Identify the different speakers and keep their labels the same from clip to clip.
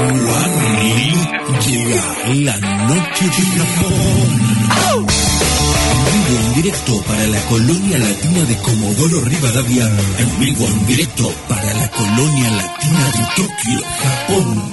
Speaker 1: La noche de Japón. En vivo, en directo para la colonia latina de Comodoro Rivadavia. En vivo, en directo para la colonia latina de Tokio, Japón.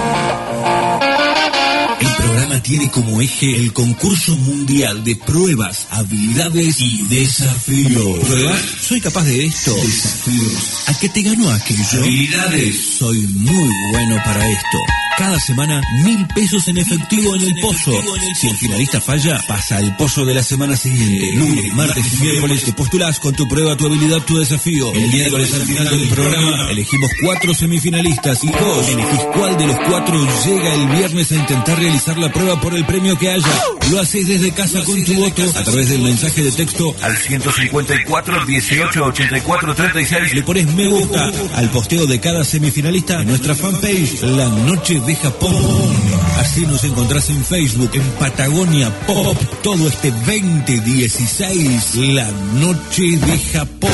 Speaker 1: El programa tiene como eje el concurso mundial de pruebas, habilidades y desafíos. ¿Pruebas? ¿Soy capaz de esto? Desafíos. ¿A qué te gano aquello? Habilidades. Soy muy bueno para esto. Cada semana, 1.000 pesos en efectivo en el pozo. Si el finalista falla, pasa al pozo de la semana siguiente. Lunes, martes y miércoles te postulás con tu prueba, tu habilidad, tu desafío. El miércoles al final del programa elegimos 4 semifinalistas y vos elegís cuál de los 4 llega el viernes a intentar realizar la prueba por el premio que haya. Lo haces desde casa con tu voto a través del mensaje de texto al 154 18 84 36. Le pones me gusta al posteo de cada semifinalista en nuestra fanpage La Noche de Japón. Así nos encontrás en Facebook, en Patagonia Pop, todo este 2016, La Noche de Japón.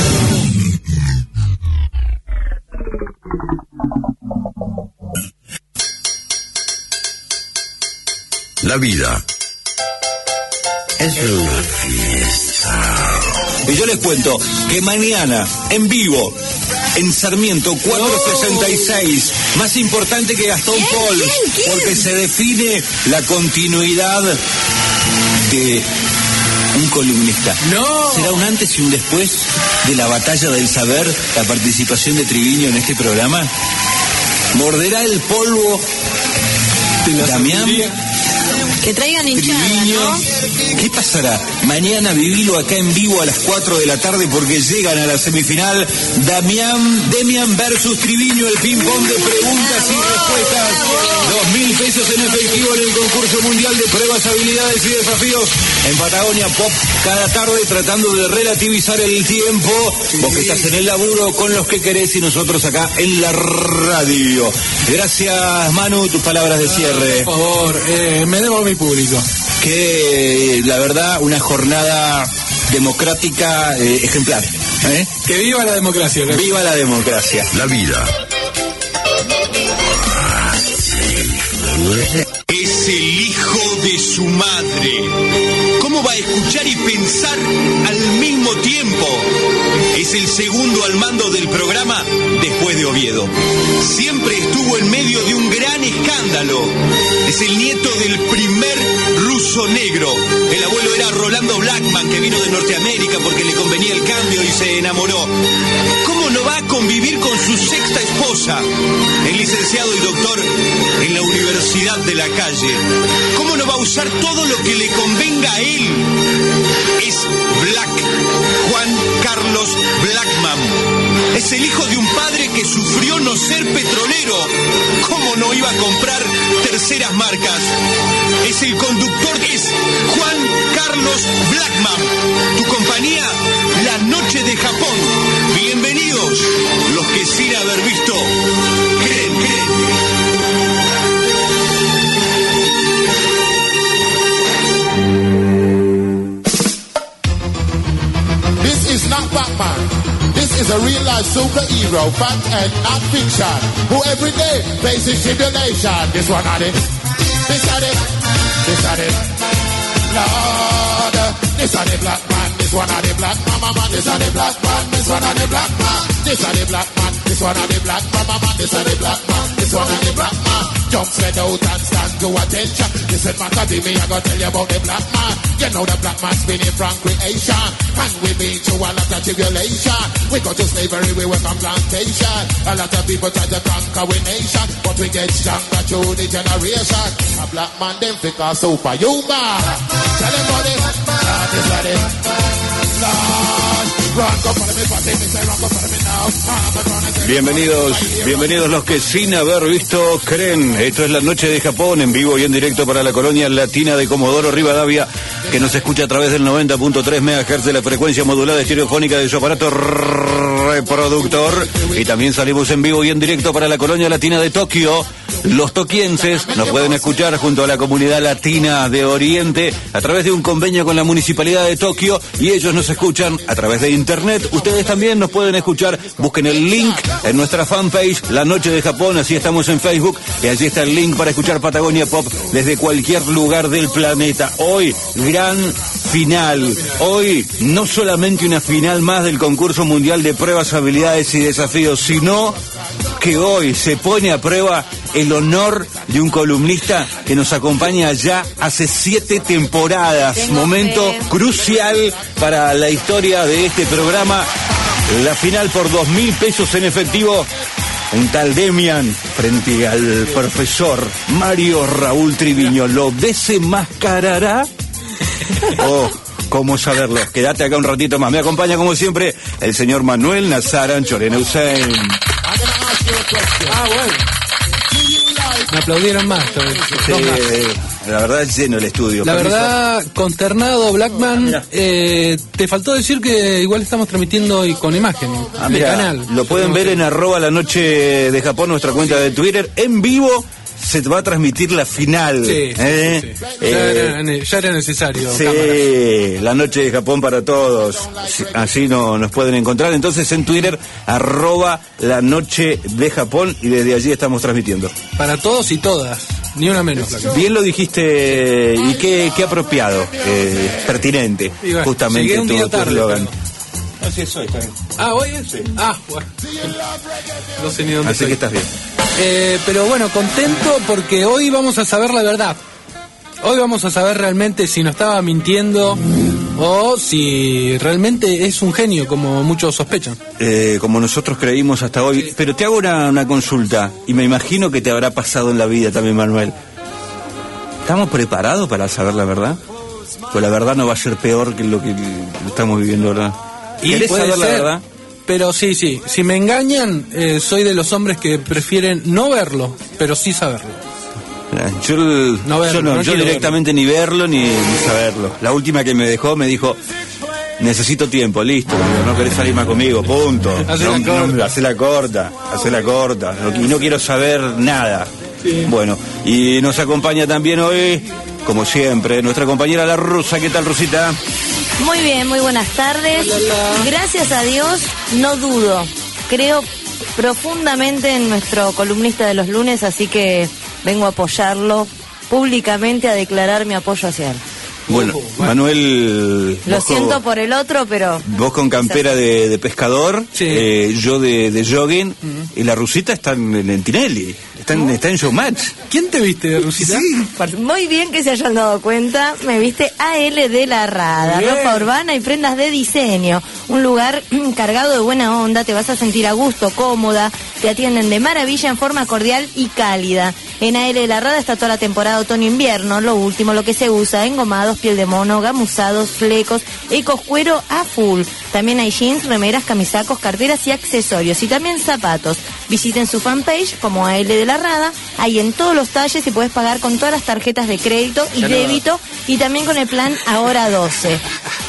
Speaker 2: La vida es una fiesta.
Speaker 3: Y yo les cuento que mañana, en vivo, en Sarmiento 466, más importante que Gastón Paul, porque se define la continuidad de un columnista.
Speaker 4: No.
Speaker 3: ¿Será un antes y un después de la batalla del saber, la participación de Triviño en este programa? ¿Morderá el polvo de Damián?
Speaker 5: Que traigan hinchada, ¿no?
Speaker 3: ¿Qué pasará? Mañana vivilo acá en vivo a las 4 de la tarde porque llegan a la semifinal Demian versus Triviño, el ping-pong de preguntas y respuestas. 2.000 pesos en efectivo en el concurso mundial de pruebas, habilidades y desafíos en Patagonia Pop cada tarde, tratando de relativizar el tiempo. Vos que estás en el laburo con los que querés y nosotros acá en la radio. Gracias, Manu, tus palabras de cierre.
Speaker 4: Por favor, me debo a mi público.
Speaker 3: Que la verdad, una jornada democrática ejemplar.
Speaker 4: Que viva la democracia. ¿No?
Speaker 3: Viva la democracia.
Speaker 2: La vida
Speaker 6: es el hijo de su madre. ¿Cómo va a escuchar y pensar al mismo tiempo? Es el segundo al mando del programa después de Oviedo. Siempre estuvo en medio de un gran escándalo. Es el nieto del primer ruso negro. El abuelo era Rolando Blackman, que vino de Norteamérica porque le convenía el cambio y se enamoró. ¿Cómo no va a convivir con su sexta esposa? El licenciado y doctor en la Universidad de la Calle. ¿Cómo no va a usar todo lo que le convenga a él? Es Black, Juan Carlos Blackman. Es el hijo de un padre que sufrió no ser petrolero. ¿Cómo no iba a comprar terceras marcas? Es el conductor, es Juan Carlos Blackman. Tu compañía, La Noche de Japón. Bienvenidos los que sin haber visto creen.
Speaker 7: This is not Batman. This is a real-life superhero, fact and not fiction, who every day faces tribulation. This one at it, this at it, this at it. Lord, this at the black man, this one at the black mama man, this at the black man, this one at the black man, this at the black man, this one at the black mama man, this at the black man, this one at the black man. Jump straight out and stand to attention. Listen, Macademy, I gotta tell you about the black man. You know the black man's been in from creation, and we've been through a lot of tribulation. We go to slavery, we went on plantation. A lot of people try to conquer our nation, but we get stronger through the generation. A black man, them think are superhuman. Tell them about it, Lord, is that it? Lord, run, go follow me, party, me say run, go follow me now.
Speaker 3: Bienvenidos los que sin haber visto creen. Esto es La Noche de Japón, en vivo y en directo para la colonia latina de Comodoro Rivadavia, que nos escucha a través del 90.3 MHz de la frecuencia modulada estereofónica de su aparato reproductor. Y también salimos en vivo y en directo para la colonia latina de Tokio, Los toquienses nos pueden escuchar junto a la comunidad latina de Oriente a través de un convenio con la Municipalidad de Tokio, y ellos nos escuchan a través de internet. Ustedes también nos pueden escuchar. Busquen el link en nuestra fanpage La Noche de Japón, así estamos en Facebook, y allí está el link para escuchar Patagonia Pop desde cualquier lugar del planeta. Hoy, gran final. Hoy, no solamente una final más del concurso mundial de pruebas, habilidades y desafíos, sino que hoy se pone a prueba el honor de un columnista que nos acompaña ya hace 7 temporadas. Momento crucial para la historia de este programa. La final por 2.000 pesos en efectivo. Un tal Demian frente al profesor Mario Raúl Triviño. ¿Lo desenmascarará? Oh, ¿cómo saberlo? Quédate acá un ratito más. Me acompaña como siempre el señor Manuel Nazar Anchorena Hussein.
Speaker 4: Bueno. Me aplaudieron más.
Speaker 3: La verdad es lleno el estudio.
Speaker 4: La verdad, consternado, Blackman. Te faltó decir que igual estamos transmitiendo hoy con imagen de canal.
Speaker 3: Lo pueden ver en @La Noche de Japón, nuestra cuenta de Twitter, en vivo. Se va a transmitir la final.
Speaker 4: Sí. Ya era necesario.
Speaker 3: Sí,
Speaker 4: cámaras.
Speaker 3: La Noche de Japón para todos. Así nos pueden encontrar. Entonces en Twitter, @La Noche de Japón, y desde allí estamos transmitiendo.
Speaker 4: Para todos y todas. Ni una menos.
Speaker 3: Bien lo dijiste, y qué apropiado, pertinente,
Speaker 4: bueno,
Speaker 3: justamente
Speaker 4: un día tarde,
Speaker 3: eslogan.
Speaker 4: Así es hoy, está bien. ¿Hoy es? Sí. Bueno. No sé ni dónde
Speaker 3: Así
Speaker 4: estoy.
Speaker 3: que estás bien.
Speaker 4: Pero bueno, contento porque hoy vamos a saber la verdad. Hoy vamos a saber realmente si nos estaba mintiendo o si realmente es un genio, como muchos sospechan.
Speaker 3: Como nosotros creímos hasta hoy. Sí. Pero te hago una consulta, y me imagino que te habrá pasado en la vida también, Manuel. ¿Estamos preparados para saber la verdad? Pues la verdad no va a ser peor que lo que estamos viviendo ahora. ¿Querés saber la verdad?
Speaker 4: Pero sí, si me engañan, soy de los hombres que prefieren no verlo, pero sí saberlo.
Speaker 3: Yo directamente verlo. Ni verlo ni saberlo. La última que me dejó me dijo: necesito tiempo, listo, no querés salir más conmigo, punto. Hacé la corta. Y no quiero saber nada. Sí. Bueno, y nos acompaña también hoy, como siempre, nuestra compañera la Rusa. ¿Qué tal, Rusita?
Speaker 5: Muy bien, muy buenas tardes. Gracias a Dios, no dudo. Creo profundamente en nuestro columnista de los lunes, así que vengo a apoyarlo públicamente, a declarar mi apoyo hacia él.
Speaker 3: Bueno, Manuel...
Speaker 5: Lo siento por el otro, pero...
Speaker 3: Vos con campera de pescador,
Speaker 4: sí.
Speaker 3: Yo de jogging, y la Rusita está en Tinelli, está en Showmatch.
Speaker 4: ¿Quién te viste de Rusita?
Speaker 5: Sí. Muy bien que se hayan dado cuenta, me viste AL de la Rada, ropa urbana y prendas de diseño. Un lugar cargado de buena onda, te vas a sentir a gusto, cómoda, te atienden de maravilla en forma cordial y cálida. En AL de la Rada está toda la temporada otoño-invierno, lo último, lo que se usa, engomados, piel de mono, gamuzados, flecos, ecos, cuero a full. También hay jeans, remeras, camisacos, carteras y accesorios, y también zapatos. Visiten su fanpage como AL de la Rada, hay en todos los talles y puedes pagar con todas las tarjetas de crédito y débito, y también con el plan Ahora 12.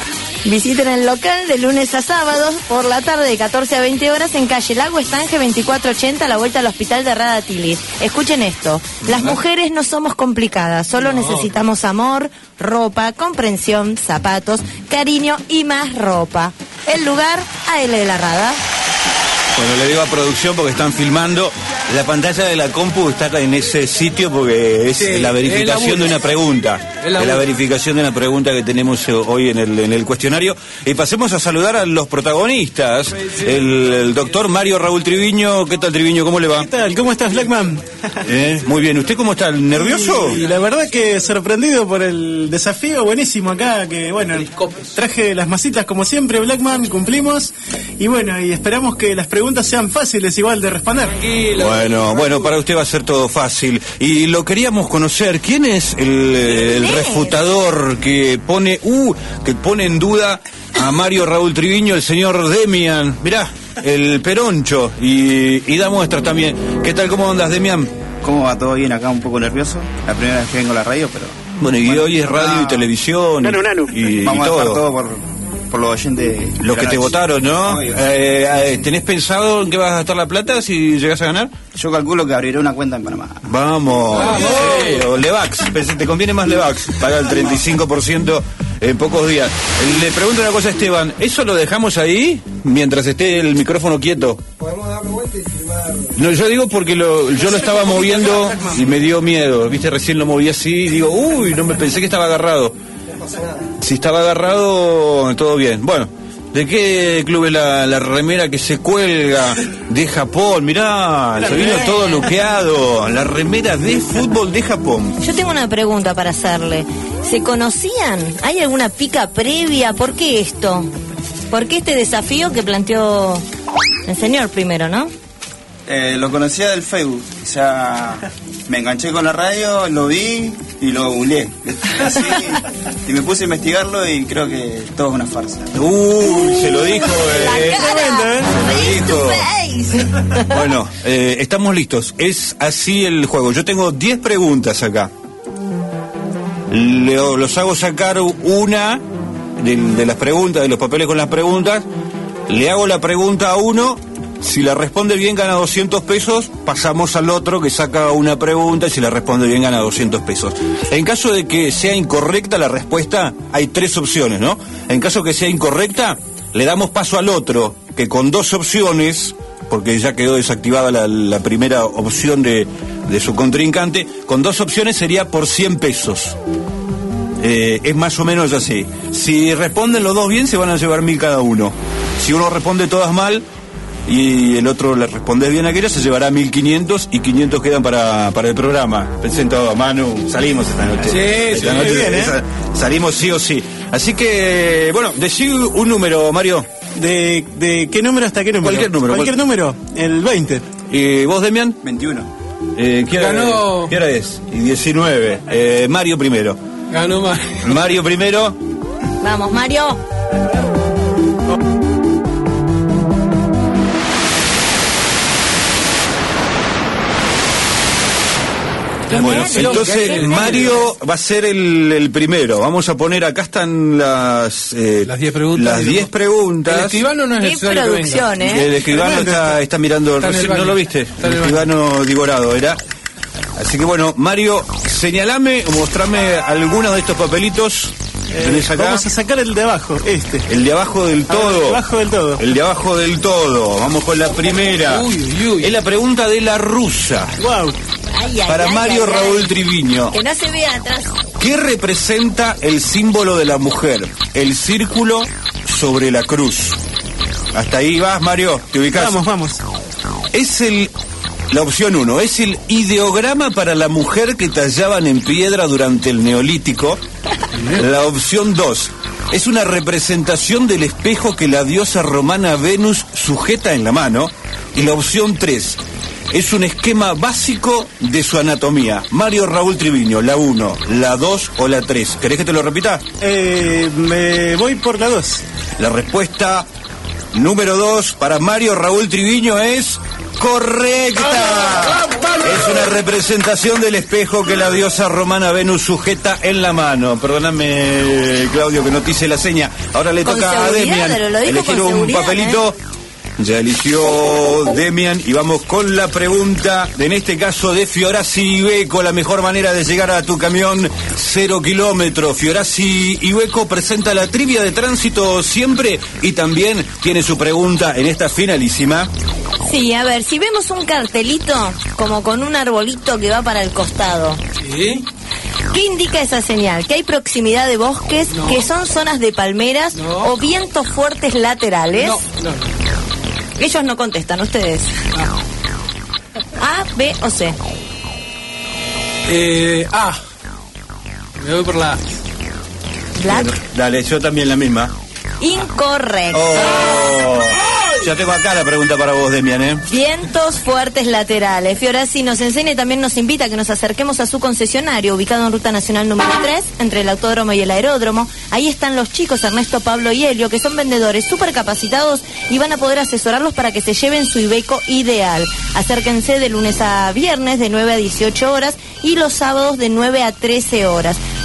Speaker 5: Visiten el local de lunes a sábados por la tarde de 14 a 20 horas en calle Lago Estanque 2480 a la vuelta al hospital de Radatili. Escuchen esto, las mujeres no somos complicadas, solo necesitamos amor, ropa, comprensión, zapatos, cariño y más ropa. El lugar, AL de la Rada.
Speaker 3: Bueno, le digo a producción porque están filmando. La pantalla de la compu está en ese sitio porque es la verificación de una pregunta. Es la verificación de una pregunta que tenemos hoy en el cuestionario. Y pasemos a saludar a los protagonistas. El doctor Mario Raúl Triviño. ¿Qué tal, Triviño? ¿Cómo le va?
Speaker 8: ¿Qué tal? ¿Cómo estás, Blackman?
Speaker 3: Muy bien. ¿Usted cómo está? ¿Nervioso?
Speaker 8: Y la verdad que sorprendido por el desafío. Buenísimo acá. Que bueno, traje las masitas como siempre, Blackman. Cumplimos. Y bueno, y esperamos que las preguntas sean fáciles igual de responder.
Speaker 3: Bueno, para usted va a ser todo fácil. Y lo queríamos conocer. ¿Quién es el refutador que pone en duda a Mario Raúl Triviño, el señor Demian? Mirá, el peroncho. Y da muestras también. ¿Qué tal? ¿Cómo andas, Demian?
Speaker 9: ¿Cómo va? ¿Todo bien? Acá un poco nervioso. La primera vez que vengo a la radio, pero...
Speaker 3: Bueno, y hoy es radio y televisión.
Speaker 9: Y
Speaker 3: vamos
Speaker 9: a
Speaker 3: todo.
Speaker 9: dejar todo por los oyentes.
Speaker 3: Los que te votaron, ¿no?
Speaker 9: Obvio.
Speaker 3: ¿Tenés pensado en qué vas a gastar la plata si llegás a ganar?
Speaker 9: Yo calculo que abriré una cuenta en Panamá.
Speaker 3: Vamos. O Levax, te conviene más Levax. Paga el 35% en pocos días. Le pregunto una cosa a Esteban, ¿eso lo dejamos ahí mientras esté el micrófono quieto?
Speaker 10: Podemos darle vuelta y filmar.
Speaker 3: No, yo digo porque yo lo estaba moviendo y me dio miedo. Viste, recién lo moví así y digo, uy, no me pensé que estaba agarrado. Si estaba agarrado, todo bien. Bueno, ¿de qué club es la remera que se cuelga? De Japón, mirá, se vino todo luqueado. La remera de fútbol de Japón.
Speaker 5: Yo tengo una pregunta para hacerle. ¿Se conocían? ¿Hay alguna pica previa? ¿Por qué esto? ¿Por qué este desafío que planteó el señor primero, no?
Speaker 9: Lo conocía del Facebook, o sea, me enganché con la radio, lo vi y lo googleé. Así, y me puse a investigarlo y creo que todo es una farsa.
Speaker 3: Se lo dijo,
Speaker 5: Se lo dijo.
Speaker 3: Bueno, estamos listos. Es así el juego. Yo tengo 10 preguntas acá. Los hago sacar una de las preguntas, de los papeles con las preguntas. Le hago la pregunta a uno. Si la responde bien gana 200 pesos, pasamos al otro que saca una pregunta y si la responde bien gana 200 pesos. En caso de que sea incorrecta la respuesta, hay 3 opciones, ¿no? En caso que sea incorrecta, le damos paso al otro, que con 2 opciones, porque ya quedó desactivada la primera opción de su contrincante, con 2 opciones sería por 100 pesos. Es más o menos así. Si responden los dos bien, se van a llevar 1000 cada uno. Si uno responde todas mal y el otro le responde bien a aquella, se llevará 1500 y 500 quedan para el programa. Pensé todo, Manu, salimos esta noche.
Speaker 4: Sí,
Speaker 3: esta noche
Speaker 4: bien,
Speaker 3: salimos sí o sí. Así que, bueno, decí un número, Mario.
Speaker 8: ¿De qué número hasta qué número?
Speaker 3: Cualquier número.
Speaker 8: Cualquier número, el 20.
Speaker 3: ¿Y vos, Demian?
Speaker 9: 21.
Speaker 3: ¿Qué hora es? Y 19. Mario primero.
Speaker 4: Ganó Mario.
Speaker 3: Mario primero.
Speaker 5: Vamos, Mario.
Speaker 3: Bueno, entonces Mario va a ser el primero. Vamos a poner, acá están las
Speaker 4: 10 preguntas.
Speaker 3: Las 10 preguntas.
Speaker 4: El escribano no es necesario que
Speaker 5: producción,
Speaker 4: venga.
Speaker 3: El escribano está mirando, ¿no lo viste? El escribano Digorado era. Así que bueno, Mario, señalame o mostrame algunos de estos papelitos. ¿Tenés acá?
Speaker 8: Vamos a sacar el de abajo, este.
Speaker 3: El de abajo del todo.
Speaker 8: El de abajo del todo.
Speaker 3: El de abajo del todo. Vamos con la primera. Es la pregunta de la rusa.
Speaker 8: Wow.
Speaker 3: Para Mario Raúl Triviño.
Speaker 5: Que no se vea atrás.
Speaker 3: ¿Qué representa el símbolo de la mujer? El círculo sobre la cruz. Hasta ahí vas, Mario, ¿te ubicás?
Speaker 8: Vamos.
Speaker 3: Es la opción 1, es el ideograma para la mujer que tallaban en piedra durante el Neolítico. La opción 2, es una representación del espejo que la diosa romana Venus sujeta en la mano. Y la opción 3, es un esquema básico de su anatomía. Mario Raúl Triviño, la 1, la 2 o la 3. ¿Querés que te lo repita?
Speaker 8: Me voy por la 2.
Speaker 3: La respuesta número 2 para Mario Raúl Triviño es correcta. Es una representación del espejo que la diosa romana Venus sujeta en la mano. Perdóname, Claudio, que no te hice la seña. Ahora le toca a Demian elegir un papelito. Ya eligió Demian y vamos con la pregunta, en este caso de Fiorazzi Iveco, la mejor manera de llegar a tu camión 0 kilómetros. Fiorazzi Iveco presenta la trivia de tránsito siempre y también tiene su pregunta en esta finalísima.
Speaker 5: Sí, a ver, si vemos un cartelito como con un arbolito que va para el costado.
Speaker 4: ¿Sí?
Speaker 5: ¿Qué indica esa señal? ¿Que hay proximidad de bosques?
Speaker 4: No.
Speaker 5: ¿Que son zonas de palmeras?
Speaker 4: No.
Speaker 5: ¿O vientos fuertes laterales?
Speaker 4: No.
Speaker 5: Ellos no contestan, ustedes. A, B o C.
Speaker 4: A. Me voy por la A.
Speaker 5: Black.
Speaker 3: Bueno, dale, yo también la misma.
Speaker 5: Incorrecto.
Speaker 3: Oh, ya tengo acá la pregunta para vos, Demian,
Speaker 5: Vientos fuertes laterales. Fiorazzi nos enseña y también nos invita a que nos acerquemos a su concesionario, ubicado en Ruta Nacional número 3, entre el autódromo y el aeródromo. Ahí están los chicos, Ernesto, Pablo y Helio, que son vendedores súper capacitados y van a poder asesorarlos para que se lleven su Iveco ideal. Acérquense de lunes a viernes de 9 a 18 horas y los sábados de 9 a 13 horas.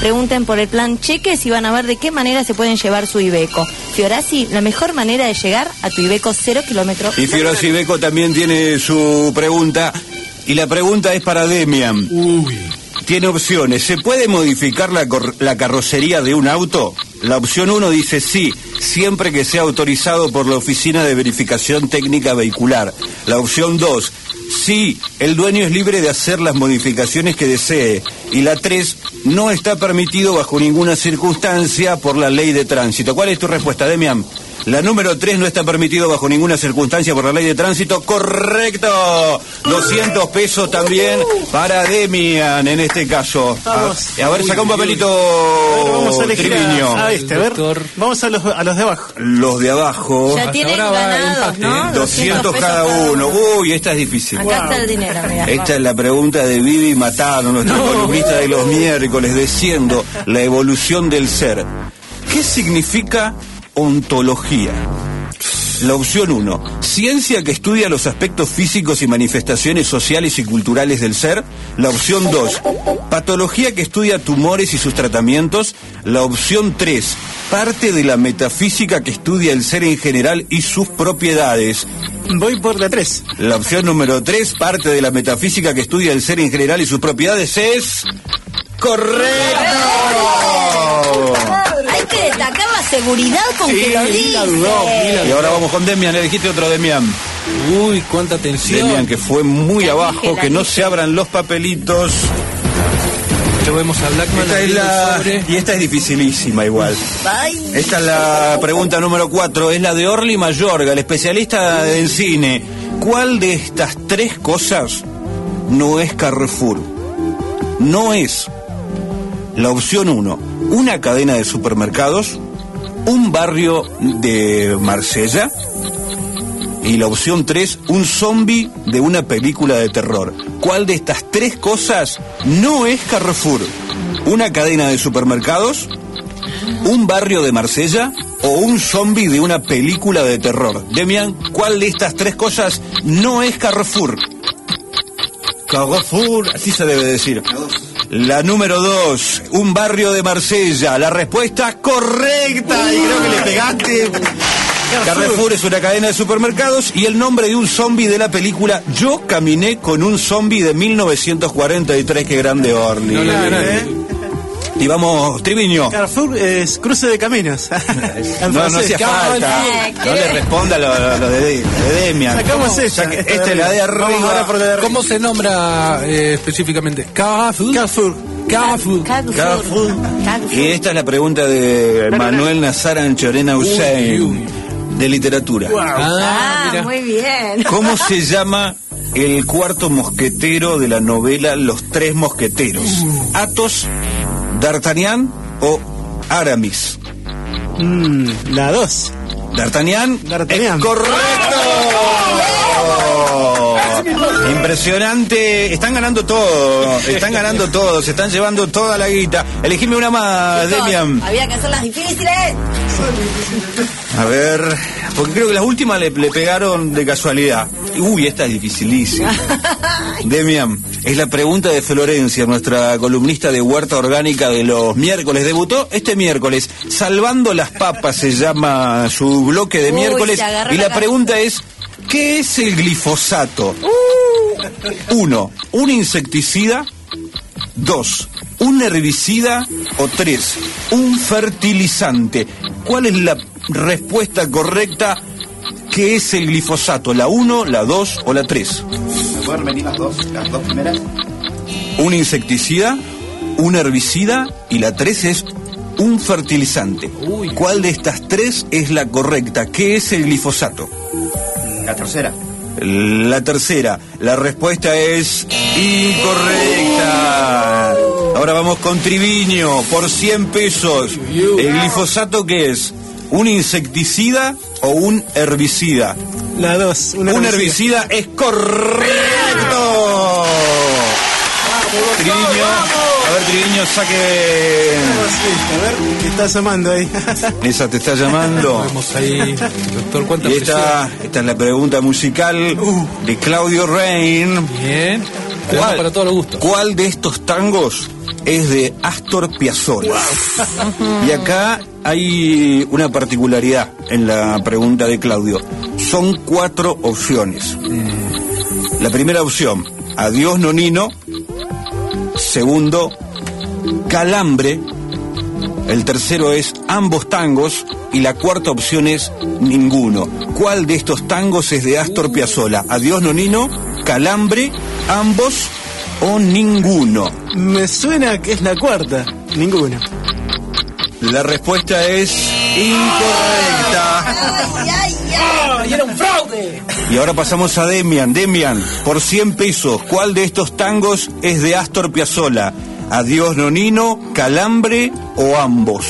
Speaker 5: Pregunten por el plan Cheques y van a ver de qué manera se pueden llevar su Iveco. Fiorasi, la mejor manera de llegar a tu Iveco 0 kilómetros.
Speaker 3: Y Fiorasi Iveco también tiene su pregunta. Y la pregunta es para Demian. Tiene opciones. ¿Se puede modificar la carrocería de un auto? La opción 1 dice sí, siempre que sea autorizado por la Oficina de Verificación Técnica Vehicular. La opción 2, sí, el dueño es libre de hacer las modificaciones que desee. Y la 3, no está permitido bajo ninguna circunstancia por la ley de tránsito. ¿Cuál es tu respuesta, Demian? La número 3, no está permitido bajo ninguna circunstancia por la ley de tránsito. ¡Correcto! 200 pesos también para Demian en este caso. A ver, saca un papelito.
Speaker 8: Vamos a elegir a este, a ver. Vamos a los de abajo.
Speaker 3: Los de abajo.
Speaker 5: Ya tienen ganados, ¿no?
Speaker 3: 200 cada uno. Uy, esta es difícil.
Speaker 5: Acá está el dinero, mira.
Speaker 3: Esta es la pregunta de Vivi Matano, nuestra columnista de los miércoles, diciendo la evolución del ser. ¿Qué significa ontología? La opción 1, ciencia que estudia los aspectos físicos y manifestaciones sociales y culturales del ser. La opción 2, patología que estudia tumores y sus tratamientos. La opción 3, parte de la metafísica que estudia el ser en general y sus propiedades.
Speaker 8: Voy por la 3.
Speaker 3: La opción número 3, parte de la metafísica que estudia el ser en general y sus propiedades es... ¡correcto!
Speaker 5: Hay que destacar la seguridad con que lo dice.
Speaker 3: Y ahora vamos con Demian, elegiste otro Demian.
Speaker 4: Uy, cuánta tensión.
Speaker 3: Demian, que fue muy abajo, que no se abran los papelitos.
Speaker 4: Lo vemos a Blackman.
Speaker 3: Y esta es dificilísima igual.
Speaker 5: Ay.
Speaker 3: Esta es la pregunta número 4, es la de Orly Mayorga, el especialista en cine. ¿Cuál de estas 3 cosas no es Carrefour? No es la opción 1, una cadena de supermercados, un barrio de Marsella, y la opción 3, un zombie de una película de terror. ¿Cuál de estas 3 cosas no es Carrefour? ¿Una cadena de supermercados, un barrio de Marsella o un zombie de una película de terror? Demian, ¿cuál de estas 3 cosas no es Carrefour? Carrefour, así se debe decir. La número 2, un barrio de Marsella. La respuesta correcta, y creo que le pegaste. Carrefour es una cadena de supermercados y el nombre de un zombie de la película Yo caminé con un zombie de 1943. Qué grande, Orly. Y vamos, Triviño.
Speaker 8: Carrefour es cruce de caminos.
Speaker 3: No hacía falta. No le responda lo de Demian.
Speaker 8: Sacamos esta.
Speaker 3: Esta es la de arriba.
Speaker 4: ¿Cómo se nombra específicamente? Carrefour.
Speaker 3: Y esta es la pregunta de Manuel Nazar Anchorena Hussein, de literatura.
Speaker 5: Mira. Muy bien.
Speaker 3: ¿Cómo se llama el cuarto mosquetero de la novela Los Tres Mosqueteros? ¿Athos, D'Artagnan o Aramis?
Speaker 8: La 2.
Speaker 3: D'Artagnan. Es correcto. Impresionante. Están ganando todo. Se están llevando toda la guita. Elegime una más, Demian.
Speaker 5: Había que hacerlas difíciles.
Speaker 3: A ver, porque creo que las últimas le pegaron de casualidad. Uy, esta es dificilísima. Demian, es la pregunta de Florencia, nuestra columnista de Huerta Orgánica de los miércoles. Debutó este miércoles. Salvando las papas se llama su bloque de miércoles. Y la pregunta es, ¿qué es el glifosato? 1, un insecticida. 2, un herbicida. O 3, un fertilizante. ¿Cuál es la respuesta correcta? ¿Qué es el glifosato? ¿La 1, la 2 o la 3?
Speaker 9: ¿Me pueden repetir las dos primeras?
Speaker 3: Un insecticida, un herbicida y la 3 es un fertilizante. ¿Cuál de estas 3 es la correcta? ¿Qué es el glifosato?
Speaker 9: La tercera.
Speaker 3: La tercera. La respuesta es incorrecta. Ahora vamos con Triviño por 100 pesos. ¿El glifosato qué es? ¿Un insecticida o un herbicida?
Speaker 8: La 2.
Speaker 3: Un herbicida es correcto. Triviño, a ver, Triviño, saque.
Speaker 8: A ver, ¿qué está llamando ahí?
Speaker 3: Esa te está llamando.
Speaker 4: Vemos ahí, doctor, cuánta
Speaker 3: y esta es la pregunta musical de Claudio Rain.
Speaker 4: Bien. Para todos los gustos.
Speaker 3: ¿Cuál de estos tangos es de Astor Piazzolla? Y acá hay una particularidad en la pregunta de Claudio. Son 4 opciones. La primera opción, Adiós Nonino. Segundo, Calambre. El tercero es Ambos tangos. Y la cuarta opción es ninguno. ¿Cuál de estos tangos es de Astor Piazzolla? Adiós Nonino, Calambre, Ambos o ninguno.
Speaker 8: Me suena que es la cuarta. Ninguno.
Speaker 3: La respuesta es incorrecta.
Speaker 4: ¡Y era un fraude!
Speaker 3: Y ahora pasamos a Demian. Demian, por 100 pesos, ¿cuál de estos tangos es de Astor Piazzolla? Adiós Nonino, Calambre o Ambos.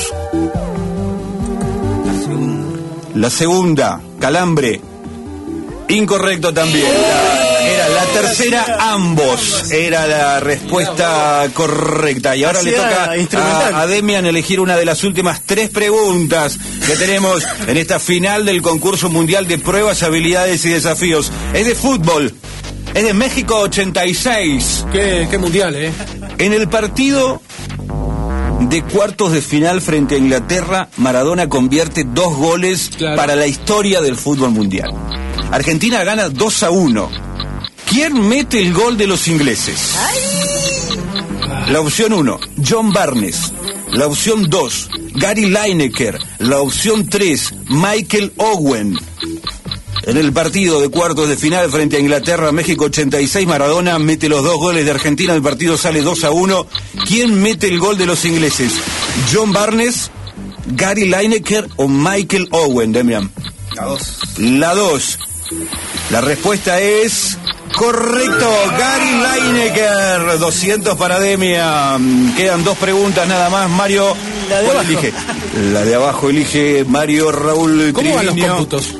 Speaker 3: La segunda, Calambre. Incorrecto también. Era la tercera, Ambos. Era la respuesta correcta. Y ahora le toca a Demian elegir una de las últimas 3 preguntas que tenemos en esta final del concurso mundial de pruebas, habilidades y desafíos. Es de fútbol. Es de México 86.
Speaker 4: Qué mundial,
Speaker 3: En el partido de cuartos de final frente a Inglaterra, Maradona convierte 2 goles para la historia del fútbol mundial. Argentina gana 2-1. ¿Quién mete el gol de los ingleses? La opción 1, John Barnes. La opción 2, Gary Lineker. La opción 3, Michael Owen. En el partido de cuartos de final frente a Inglaterra, México 86, Maradona mete los 2 goles de Argentina, el partido sale 2-1. ¿Quién mete el gol de los ingleses? ¿John Barnes, Gary Lineker o Michael Owen, Demian?
Speaker 9: La 2.
Speaker 3: La 2. La respuesta es correcto, Gary Lineker. 200 para Demian. Quedan 2 preguntas nada más, Mario.
Speaker 4: La de abajo.
Speaker 3: Elige. La de abajo elige Mario Raúl
Speaker 4: ¿Cómo van los
Speaker 3: Triviño.
Speaker 4: cómputos?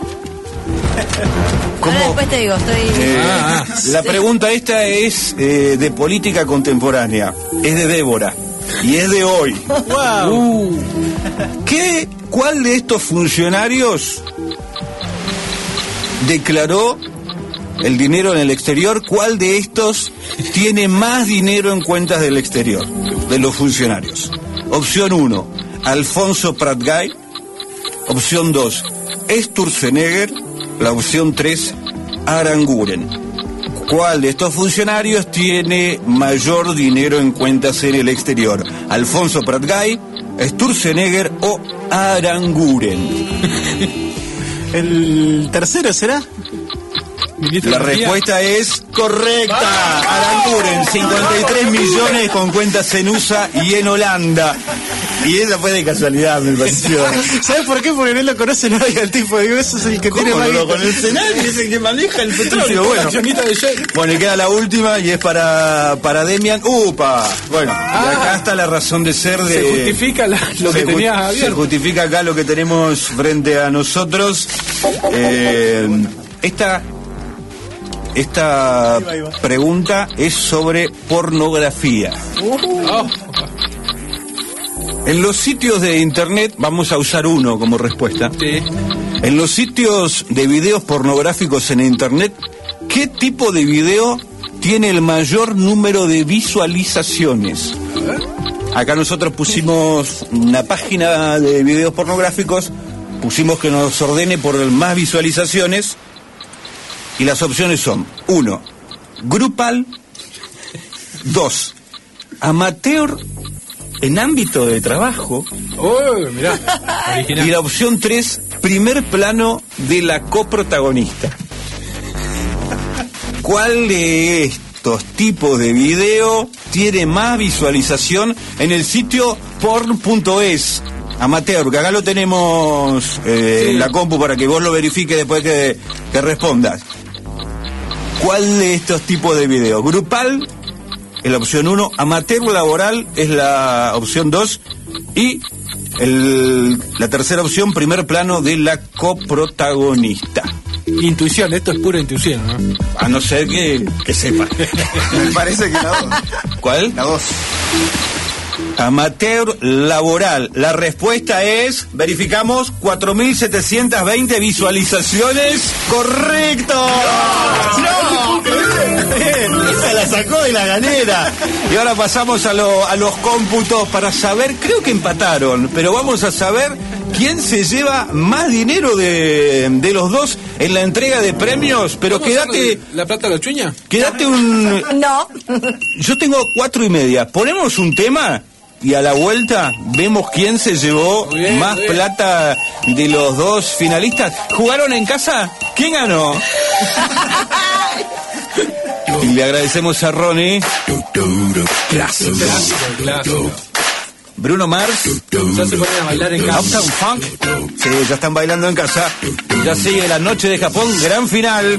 Speaker 5: Ahora después te digo, estoy...
Speaker 3: La pregunta esta es de política contemporánea. Es de Débora. Y es de hoy.
Speaker 8: ¡Wow!
Speaker 3: ¿Cuál de estos funcionarios declaró el dinero en el exterior? ¿Cuál de estos tiene más dinero en cuentas del exterior? De los funcionarios. Opción 1, Alfonso Pratgay. Opción 2, Sturzenegger. La opción 3, Aranguren. ¿Cuál de estos funcionarios tiene mayor dinero en cuentas en el exterior? ¿Alfonso Pratgay, Sturzenegger o Aranguren?
Speaker 8: ¿El tercero será?
Speaker 3: La respuesta es correcta. Aranguren, 53 millones con cuentas en USA y en Holanda. Y esa fue de casualidad, me pareció.
Speaker 8: ¿Sabes por qué? Porque no lo conoce nadie al tipo. Digo, eso es el que tiene más.
Speaker 3: No lo conoce nadie, es el que maneja el petróleo. Bueno, y queda la última y es para Demian. ¡Upa! Bueno, y acá está la razón de ser de...
Speaker 4: Se justifica lo que tenías abierto.
Speaker 3: Se justifica acá lo que tenemos frente a nosotros. Esta pregunta es sobre pornografía. En los sitios de internet, vamos a usar uno como respuesta.
Speaker 4: Sí.
Speaker 3: En los sitios de videos pornográficos en internet, ¿qué tipo de video tiene el mayor número de visualizaciones? Acá nosotros pusimos una página de videos pornográficos, pusimos que nos ordene por más visualizaciones, y las opciones son: 1, grupal; 2, amateur en ámbito de trabajo;
Speaker 4: mirá, original.
Speaker 3: y la opción 3, primer plano de la coprotagonista. ¿Cuál de estos tipos de video tiene más visualización en el sitio porn.es? Amateur, que acá lo tenemos en la compu para que vos lo verifiques después que respondas. ¿Cuál de estos tipos de video? Grupal es la opción 1, amateur laboral es la opción 2 y la tercera opción, primer plano de la coprotagonista.
Speaker 4: Intuición, esto es pura intuición, ¿no?
Speaker 3: A no ser que sepa.
Speaker 9: Me parece que la 2.
Speaker 3: ¿Cuál?
Speaker 9: La 2.
Speaker 3: Amateur laboral. La respuesta es, verificamos, 4.720 visualizaciones. ¡Correcto! ¡No! Esa la sacó de la galera. Y ahora pasamos a los cómputos para saber, creo que empataron, pero vamos a saber quién se lleva más dinero de los dos en la entrega de premios. Pero quédate...
Speaker 4: ¿La plata de la chuña?
Speaker 3: Quédate un...
Speaker 5: No.
Speaker 3: Yo tengo 4:30. Ponemos un tema y a la vuelta vemos quién se llevó más plata de los dos finalistas. ¿Jugaron en casa? ¿Quién ganó? Y le agradecemos a Ronnie. Gracias. Bruno Mars.
Speaker 4: Ya se ponen a bailar en casa.
Speaker 3: Uptown Funk. Sí, ya están bailando en casa. Ya sigue la noche de Japón, gran final.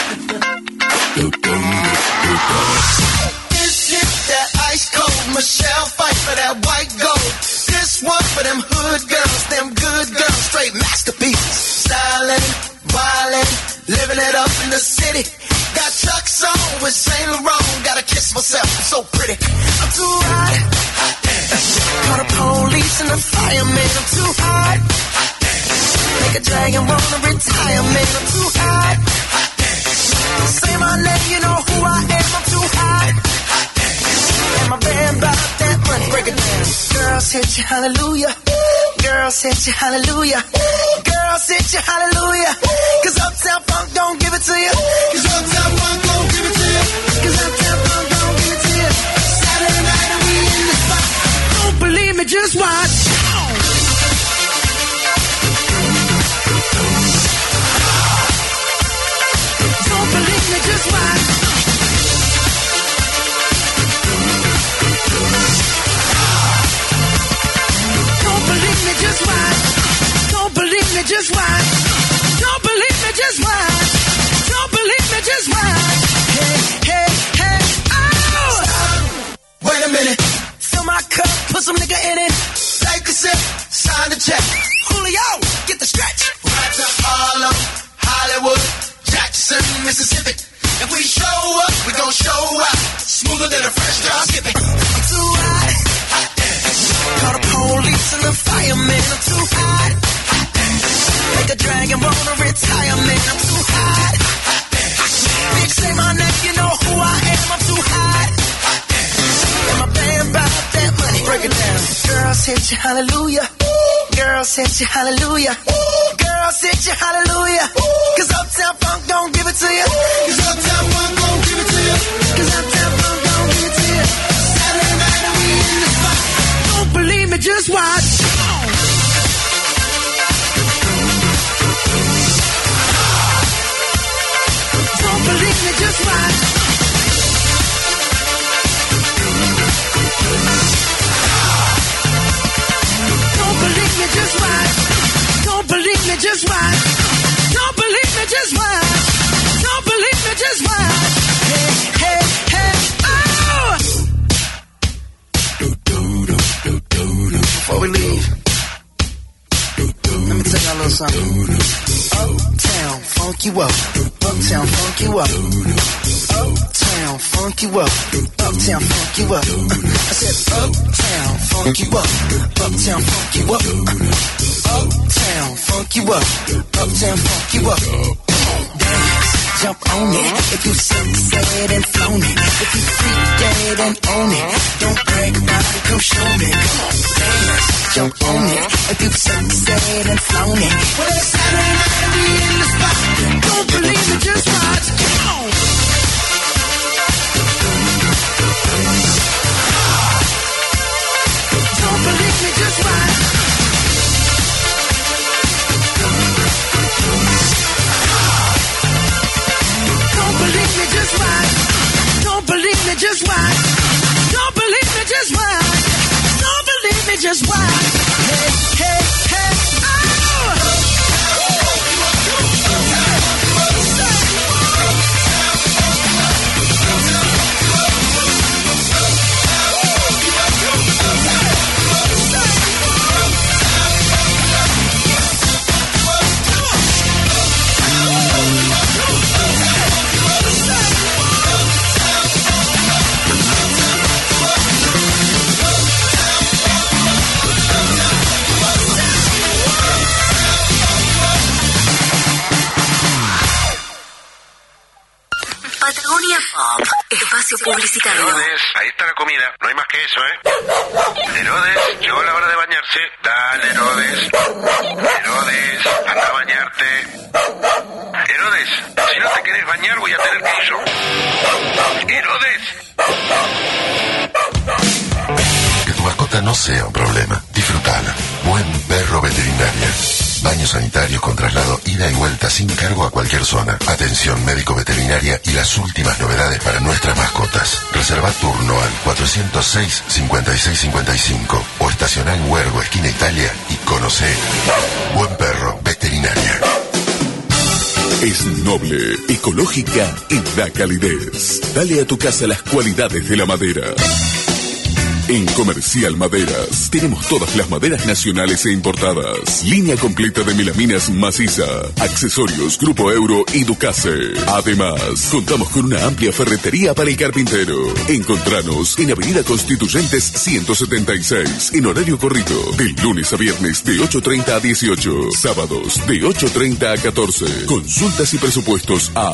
Speaker 11: Michelle fight for that white gold. This one for them hood girls, them good girls, straight masterpieces. Stylin', wildin', living it up in the city. Got Chuck's on with Saint Laurent. Gotta kiss myself, I'm so pretty. I'm too hot. Call the police and the fireman. I'm too hot. Make a dragon wanna retire, man. I'm too hot. Say my name, you know who I am. I'm too hot. And my band bought that money. Break it down. Girls hit you, hallelujah. Girls hit you, hallelujah. Girls hit you, hallelujah. Cause Uptown Funk don't give it to you. Cause Uptown Funk don't give it to you. Cause Uptown Funk don't give it to you. Saturday night and we in the spot. Don't believe me, just watch. Don't believe me, just watch. Just watch. Don't believe me, just watch. Don't believe me, just watch. Don't believe me, just watch. Hey, hey, hey, oh! Stop. Wait a minute. Fill my cup, put some nigga in it. Take a sip, sign the check. Julio, get the stretch. Right to Harlem, Hollywood, Jackson, Mississippi. If we show up, we gon' show out. Smoother than a fresh drop skipping. I'm too hot. Call the police and the fireman. I'm too hot. Make a dragon wanna retire, man. I'm too hot. Bitch, say my name, you know who I am. I'm too hot. And my band bought that money. Break it down. Girls hit you, hallelujah. Girls hit you, hallelujah. Girls hit you, hallelujah. Cause Uptown Funk don't give it to you. Cause Uptown Funk don't give it to you. Cause Uptown Funk don't give it to you. Saturday night and we in the spot. Don't believe me, just watch. Don't believe me, just watch. Don't believe me, just watch. Don't believe me, just watch. Don't believe me, just watch. Don't believe me, just watch. Hey, hey, hey, oh! Before we leave, let me tell y'all a little something. Uptown, funk you up. Uptown, funk you up. Uptown, funk you up. Uptown, funk you up. I said uptown, funk you up. Uptown, funk you up. Uptown, funk you up. Uptown, funk you up. Dance, jump on it. If you said and flown it. If you freak dead and own it. Don't brag about it, come show me. Come on, dance, jump on it. If you said and flown it. Well, it's Saturday night and we in the spot. Don't believe me, just watch. Come on. Don't believe me, just watch. Don't believe me, just watch. Don't believe me, just watch. Don't believe me, just watch. Don't believe me, just watch. Hey, hey, hey, oh!
Speaker 12: Espacio publicitario.
Speaker 13: Herodes, ahí está la comida. No hay más que eso, Herodes, llegó la hora de bañarse. Dale, Herodes. Herodes, anda a bañarte. Herodes, si no te querés bañar voy a tener que ir yo. Herodes.
Speaker 14: Que tu mascota no sea un problema. Disfrutala. Buen Perro Veterinaria. Baño sanitario con traslado ida y vuelta sin cargo a cualquier zona. Atención médico-veterinaria y las últimas novedades para nuestras mascotas. Reserva turno al 406-5655 o estacioná en Huergo, esquina Italia y conocé Buen Perro Veterinaria.
Speaker 15: Es noble, ecológica y da calidez. Dale a tu casa las cualidades de la madera. En Comercial Maderas tenemos todas las maderas nacionales e importadas. Línea completa de melaminas maciza, accesorios Grupo Euro y Ducase. Además, contamos con una amplia ferretería para el carpintero. Encontranos en Avenida Constituyentes 176, en horario corrido, de lunes a viernes de 8:30 a 18, sábados de 8:30 a 14. Consultas y presupuestos a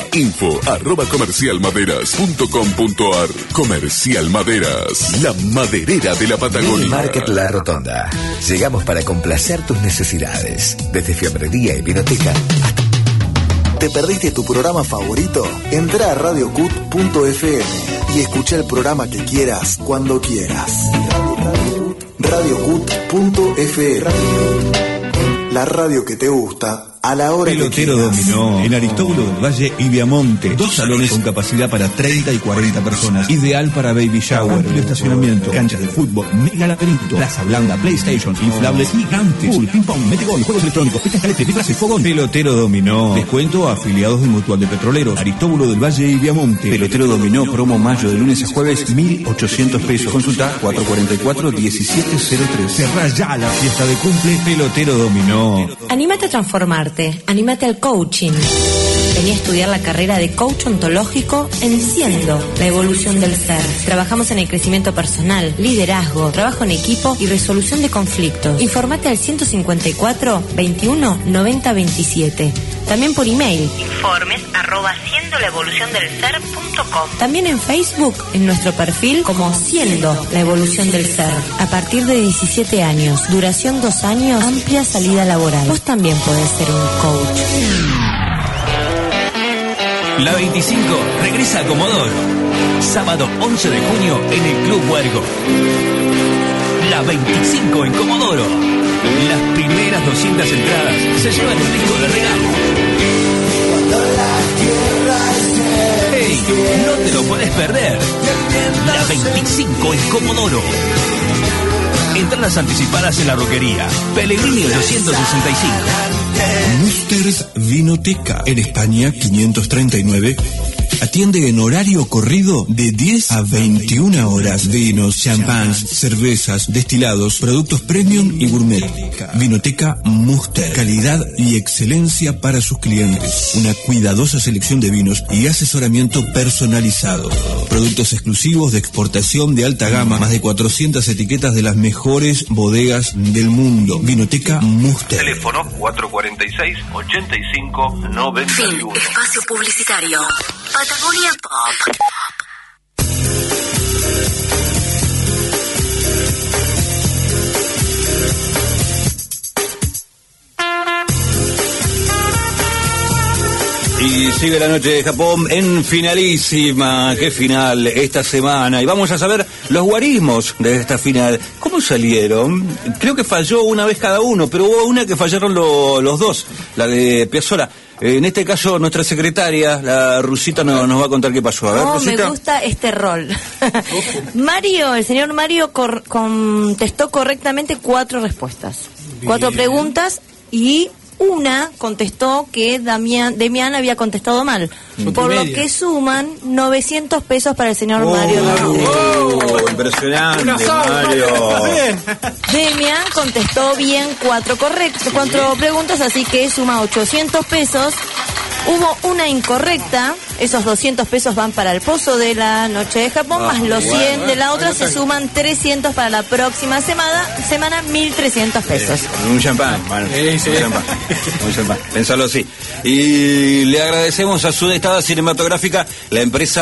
Speaker 15: info@comercialmaderas.com.ar. Comercial Maderas, la madera de la Patagonia.
Speaker 16: Mini Market La Rotonda. Llegamos para complacer tus necesidades. Desde fiambrería y vinoteca hasta...
Speaker 17: ¿Te perdiste tu programa favorito? Entra a radiocut.fm y escucha el programa que quieras, cuando quieras. radiocut.fm. La radio que te gusta a la hora
Speaker 1: Pelotero
Speaker 17: que
Speaker 1: Dominó, en Aristóbulo del Valle y Viamonte. 2 salones con capacidad para 30 y 40 personas. Ideal para baby shower, amplio estacionamiento, canchas de fútbol, mega laberinto, plaza blanda, PlayStation, inflables gigantes, pool, ping pong, metegol, juegos electrónicos, pistas calientes, disfraz y fogón. Pelotero Dominó. Descuento a afiliados del Mutual de Petroleros. Aristóbulo del Valle y Viamonte. Pelotero Dominó, promo mayo de lunes a jueves, 1.800 pesos. Consulta 444-1703. Cerrá ya la fiesta de cumple. Pelotero Dominó.
Speaker 5: Anímate a transformarte. Anímate al coaching. Vení a estudiar la carrera de coach ontológico en Siendo, la evolución del ser. Trabajamos en el crecimiento personal, liderazgo, trabajo en equipo y resolución de conflictos. Informate al 154 21 90 27. También por email. informes@siendolaevoluciondelser.com. También en Facebook, en nuestro perfil como Siendo, la evolución del ser. A partir de 17 años, duración 2 años, amplia salida laboral. Vos también podés ser un coach.
Speaker 1: La 25 regresa a Comodoro. Sábado 11 de junio en el Club Huergo. La 25 en Comodoro. Las primeras 200 entradas se llevan un disco de regalo. ¡Hey! No te lo podés perder. La 25 en Comodoro. Entradas anticipadas en la Roquería. Pellegrini 265. Musters Vinoteca, en España 539. Atiende en horario corrido de 10 a 21 horas. Vinos, champans, cervezas, destilados, productos premium y gourmet. Vinoteca Muster. Calidad y excelencia para sus clientes. Una cuidadosa selección de vinos y asesoramiento personalizado. Productos exclusivos de exportación de alta gama. Más de 400 etiquetas de las mejores bodegas del mundo. Vinoteca Muster.
Speaker 13: Teléfono 446-8591.
Speaker 12: Fin. Espacio publicitario. Patagonia Pop.
Speaker 3: Y sigue la noche de Japón en finalísima. ¡Qué final esta semana! Y vamos a saber los guarismos de esta final. ¿Cómo salieron? Creo que falló una vez cada uno, pero hubo una que fallaron los dos, la de Piazzolla. En este caso, nuestra secretaria, la Rusita, nos va a contar qué pasó. A ver, Rusita.
Speaker 5: Me gusta este rol. Mario, el señor Mario contestó correctamente 4 respuestas. Bien. 4 preguntas y una contestó que Demián había contestado mal. Por lo que suman 900 pesos para el señor Mario.
Speaker 3: Impresionante, Mario.
Speaker 5: Demián contestó bien 4 preguntas, así que suma 800 pesos. Hubo una incorrecta, esos 200 pesos van para el pozo de la noche de Japón, más los 100 de la otra, se suman 300 para la próxima semana 1.300 pesos.
Speaker 3: Un champán, bueno, un champán, pensalo así. Y le agradecemos a Sudestada Cinematográfica, la empresa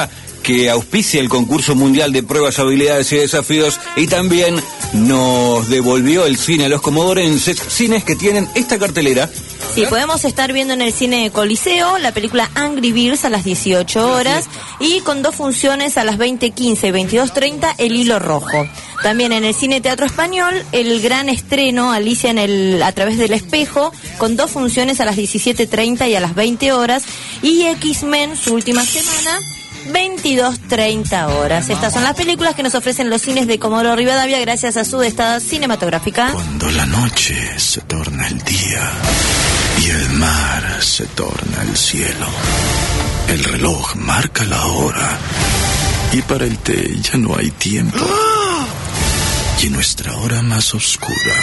Speaker 3: que auspicia el concurso mundial de pruebas, habilidades y desafíos, y también nos devolvió el cine a los comodorenses, cines que tienen esta cartelera.
Speaker 5: Sí, podemos estar viendo en el cine Coliseo la película Angry Birds a las 18 horas y con 2 funciones a las 20:15 y 22:30 El Hilo Rojo. También en el cine Teatro Español el gran estreno Alicia a través del espejo con 2 funciones a las 17:30 y a las 20 horas y X-Men su última semana 22:30 horas. Estas son las películas que nos ofrecen los cines de Comodoro Rivadavia gracias a su destada cinematográfica.
Speaker 18: Cuando la noche se torna el día y el mar se torna el cielo, el reloj marca la hora y para el té ya no hay tiempo. Y en nuestra hora más oscura,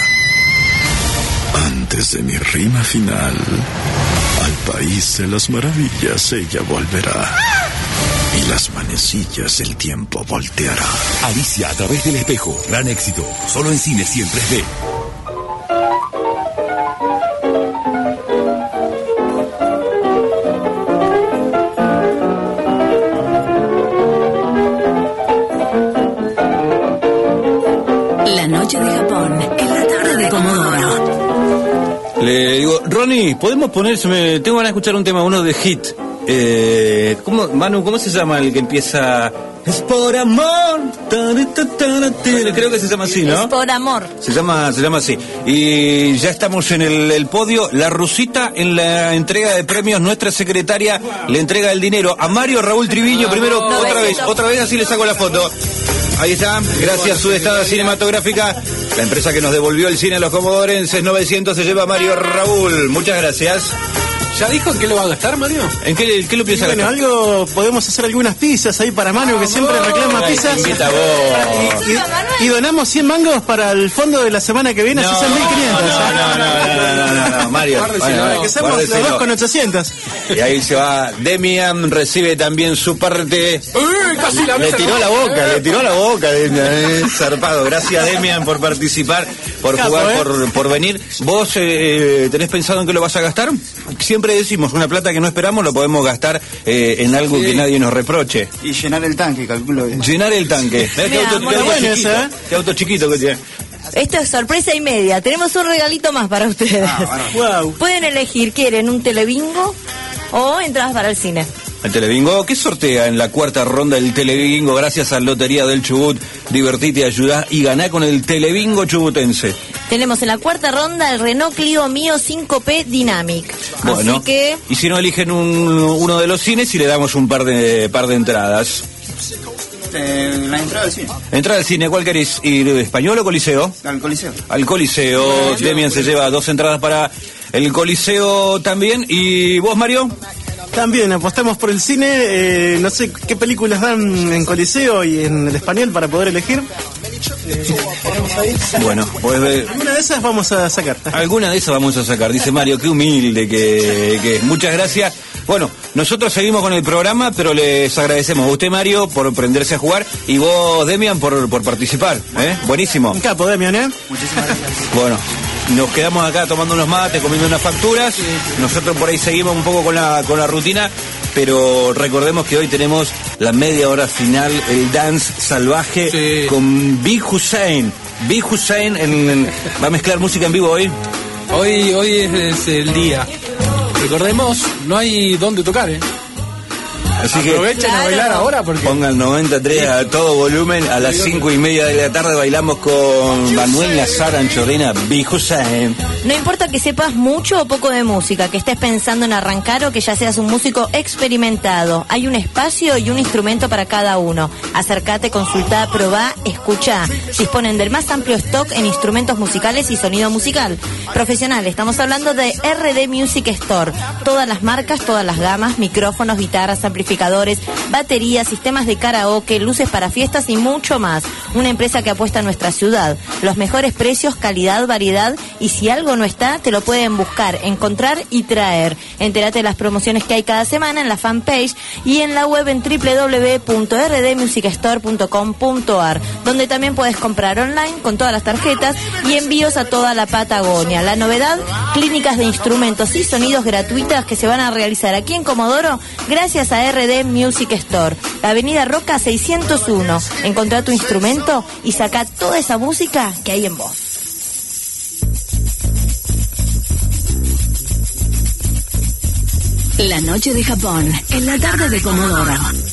Speaker 18: antes de mi rima final, al país de las maravillas ella volverá. Y las manecillas el tiempo volteará.
Speaker 1: Alicia a través del espejo. Gran éxito. Solo en cines y en 3D.
Speaker 12: La noche de Japón. En la tarde de Comodoro.
Speaker 3: Le digo, Ronnie, ¿podemos ponerse? Tengo ganas de escuchar un tema, uno de Hit. Manu, ¿cómo se llama el que empieza? Es por amor. Creo que se llama así, ¿no?
Speaker 5: Es por amor.
Speaker 3: Se llama así. Y ya estamos en el podio. La Rusita en la entrega de premios. Nuestra secretaria le entrega el dinero a Mario Raúl Triviño. Primero, otra vez así le saco la foto. Ahí está, gracias a su destada cinematográfica, la empresa que nos devolvió el cine a los comodorenses, 900 se lleva Mario Raúl. Muchas gracias.
Speaker 4: ¿Ya dijo en qué lo va a gastar, Mario?
Speaker 3: ¿En qué lo piensa gastar?
Speaker 8: Bueno, algo, podemos hacer algunas pizzas ahí para Manu, que siempre reclama pizzas. Y donamos 100 mangos para el fondo de la semana que viene, así son 1.500.
Speaker 3: No, Mario.
Speaker 8: Que seamos los 2 con 800.
Speaker 3: Y ahí se va. Demian recibe también su parte.
Speaker 4: Casi
Speaker 3: le tiró la boca. Zarpado. Gracias, Demian, por participar, por jugar, por venir. ¿Vos tenés pensado en qué lo vas a gastar? Siempre decimos, una plata que no esperamos lo podemos gastar en algo que nadie nos reproche.
Speaker 9: Y llenar el tanque, calculo.
Speaker 3: Llenar el tanque. Qué auto chiquito que tiene.
Speaker 5: Esto es sorpresa y media. Tenemos un regalito más para ustedes.
Speaker 8: Wow.
Speaker 5: Pueden elegir, ¿quieren un telebingo o entradas para el cine?
Speaker 3: El Telebingo, ¿qué sortea en la 4ª ronda del Telebingo? Gracias a Lotería del Chubut. Divertite, ayudá y ganá con el Telebingo chubutense.
Speaker 5: Tenemos en la 4ª ronda el Renault Clio Mio 5P Dynamic.
Speaker 3: Bueno,
Speaker 5: así que...
Speaker 3: y si no eligen uno de los cines y le damos un par de entradas.
Speaker 9: La entrada al cine.
Speaker 3: Entrada al cine, ¿cuál querés? ¿Ir Español o Coliseo?
Speaker 9: Al Coliseo.
Speaker 3: Al Coliseo. Demian se lleva 2 entradas para el Coliseo también. ¿Y vos, Mario?
Speaker 8: También apostamos por el cine, no sé qué películas dan en Coliseo y en el Español para poder elegir.
Speaker 3: Bueno, pues
Speaker 8: alguna de esas vamos a sacar.
Speaker 3: Alguna de esas vamos a sacar, dice Mario, qué humilde que es. Muchas gracias. Bueno, nosotros seguimos con el programa, pero les agradecemos a usted, Mario, por prenderse a jugar, y vos, Demian, por participar. Buenísimo.
Speaker 8: Un capo, Demian,
Speaker 9: Muchísimas gracias.
Speaker 3: Bueno, nos quedamos acá tomando unos mates, comiendo unas facturas. Nosotros por ahí seguimos un poco con la rutina, pero recordemos que hoy tenemos la media hora final, el dance salvaje con Big Hussein. Big Hussein va a mezclar música en vivo hoy.
Speaker 4: Hoy es el día. Recordemos, no hay dónde tocar,
Speaker 3: Así que
Speaker 4: aprovechen a bailar ahora porque...
Speaker 3: Pongan 93 a todo volumen. A las 5:30 de la tarde bailamos con Manuel Nazar Anchorena, Big Hussein.
Speaker 5: No importa que sepas mucho o poco de música, que estés pensando en arrancar o que ya seas un músico experimentado. Hay un espacio y un instrumento para cada uno. Acércate, consultá, probá, escuchá. Disponen del más amplio stock en instrumentos musicales y sonido musical. Profesional, estamos hablando de RD Music Store. Todas las marcas, todas las gamas, micrófonos, guitarras, amplificadores, baterías, sistemas de karaoke, luces para fiestas y mucho más. Una empresa que apuesta a nuestra ciudad. Los mejores precios, calidad, variedad y si algo no está, te lo pueden buscar, encontrar y traer. Entérate de las promociones que hay cada semana en la fanpage y en la web en www.rdmusicstore.com.ar, donde también puedes comprar online con todas las tarjetas y envíos a toda la Patagonia. La novedad, clínicas de instrumentos y sonidos gratuitas que se van a realizar aquí en Comodoro gracias a RD Music Store. La avenida Roca 601. Encontrá tu instrumento y saca toda esa música que hay en vos.
Speaker 12: La noche de Japón, en la tarde de Comodoro.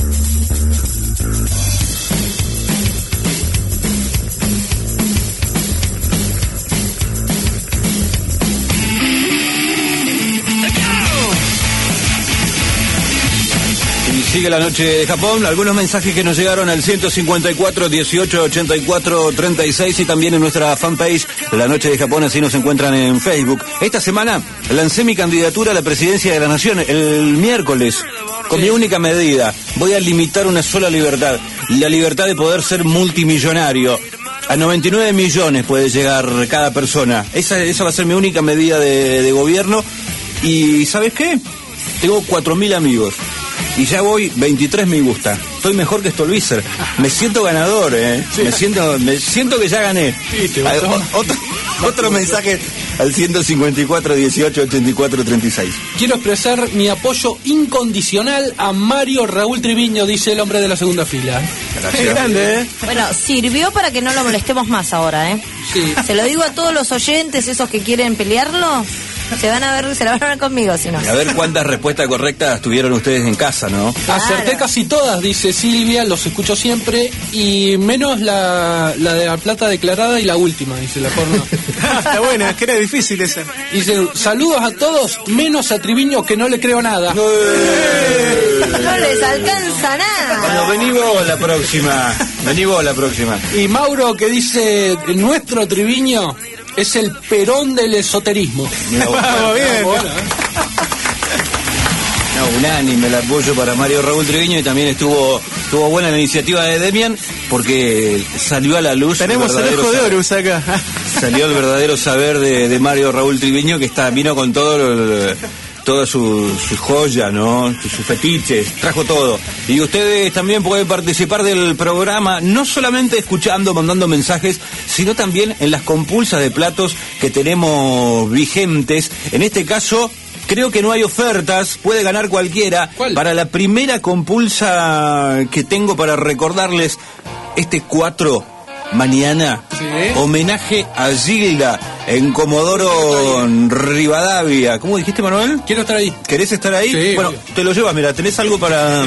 Speaker 3: Sigue la noche de Japón, algunos mensajes que nos llegaron al 154 18 84 36 y también en nuestra fanpage La Noche de Japón, así nos encuentran en Facebook. Esta semana lancé mi candidatura a la presidencia de la Nación el miércoles, con mi única medida: voy a limitar una sola libertad, la libertad de poder ser multimillonario. A 99 millones puede llegar cada persona. Esa va a ser mi única medida de gobierno. Y ¿sabes qué? Tengo 4.000 amigos. Y ya voy 23 me gusta. Estoy mejor que Stolbizer. Me siento ganador, Sí. Me siento que ya gané. Sí, otro mensaje al 154 18 84 36.
Speaker 4: Quiero expresar mi apoyo incondicional a Mario Raúl Triviño, dice el hombre de la segunda fila.
Speaker 3: Gracias.
Speaker 4: Grande,
Speaker 5: Bueno, sirvió para que no lo molestemos más ahora,
Speaker 4: Sí.
Speaker 5: Se lo digo a todos los oyentes, esos que quieren pelearlo. Se la van a ver conmigo, si no.
Speaker 3: A ver cuántas respuestas correctas tuvieron ustedes en casa, ¿no?
Speaker 5: Claro.
Speaker 4: Acerté casi todas, dice Silvia, los escucho siempre, y menos la de la plata declarada y la última, dice la porno.
Speaker 8: Está buena, es que era difícil esa.
Speaker 4: Dice, saludos a todos, menos a Triviño, que no le creo nada.
Speaker 5: No les alcanza nada.
Speaker 3: Bueno, vení vos la próxima.
Speaker 4: Y Mauro, que dice, nuestro Triviño es el Perón del esoterismo.
Speaker 8: Vamos, bien.
Speaker 3: No, unánime el apoyo para Mario Raúl Triviño, y también estuvo buena la iniciativa de Demian, porque salió a la luz.
Speaker 8: Tenemos el ojo de Horus acá.
Speaker 3: Salió el verdadero saber de Mario Raúl Triviño, que vino con toda su joya, ¿no? Sus fetiches, trajo todo. Y ustedes también pueden participar del programa, no solamente escuchando, mandando mensajes, sino también en las compulsas de platos que tenemos vigentes. En este caso, creo que no hay ofertas, puede ganar cualquiera.
Speaker 4: ¿Cuál?
Speaker 3: Para la primera compulsa que tengo para recordarles, este 4 mañana, homenaje a Gilda en Comodoro Rivadavia. ¿Cómo dijiste, Manuel?
Speaker 4: Quiero estar ahí.
Speaker 3: ¿Querés estar ahí?
Speaker 4: Sí,
Speaker 3: bueno,
Speaker 4: obvio.
Speaker 3: te lo llevas, mira, ¿tenés algo para...?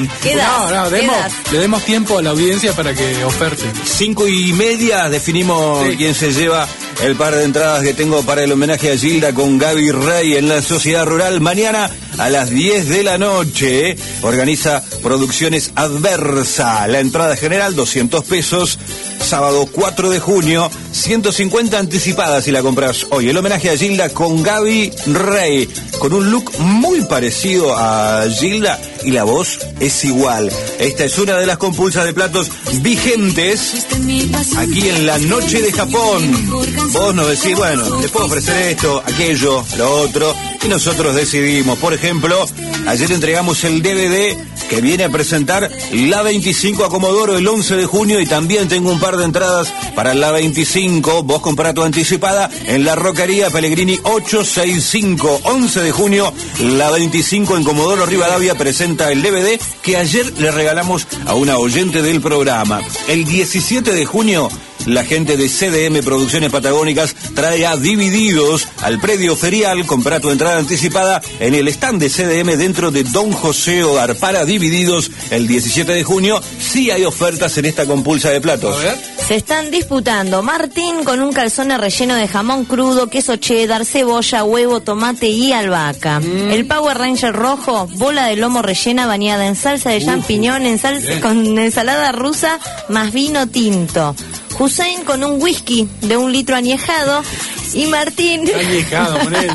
Speaker 4: Le demos tiempo a la audiencia para que oferte.
Speaker 3: 5:30 definimos quién se lleva el par de entradas que tengo para el homenaje a Gilda con Gaby Rey en la Sociedad Rural. Mañana a las 10 de la noche organiza Producciones Adversa. La entrada general, 200 pesos. Sábado 4 de junio, 150 anticipadas si la compras hoy. El homenaje a Gilda con Gaby Rey, con un look muy parecido a Gilda y la voz es igual. Esta es una de las compulsas de platos vigentes aquí en la Noche de Japón. Vos nos decís, bueno, te puedo ofrecer esto, aquello, lo otro, y nosotros decidimos. Por ejemplo, ayer entregamos el DVD que viene a presentar la 25 a Comodoro el 11 de junio, y también tengo un par de entradas para la 25. Vos comprá tu anticipada en la Rocaría Pellegrini 865. 11 de junio, la 25 en Comodoro Rivadavia presenta el DVD que ayer le regalamos a una oyente del programa. El 17 de junio, la gente de CDM Producciones Patagónicas trae a Divididos al predio ferial. Comprá tu entrada anticipada en el stand de CDM dentro de Don José Hogar. Para Divididos el 17 de junio, sí hay ofertas en esta compulsa de platos.
Speaker 5: Se están disputando Martín con un calzone relleno de jamón crudo, queso cheddar, cebolla, huevo, tomate y albahaca. El Power Ranger rojo, bola de lomo rellena bañada en salsa de champiñón, con ensalada rusa más vino tinto. Hussein con un whisky de 1 litro añejado, y Martín
Speaker 4: Añejado, ponele.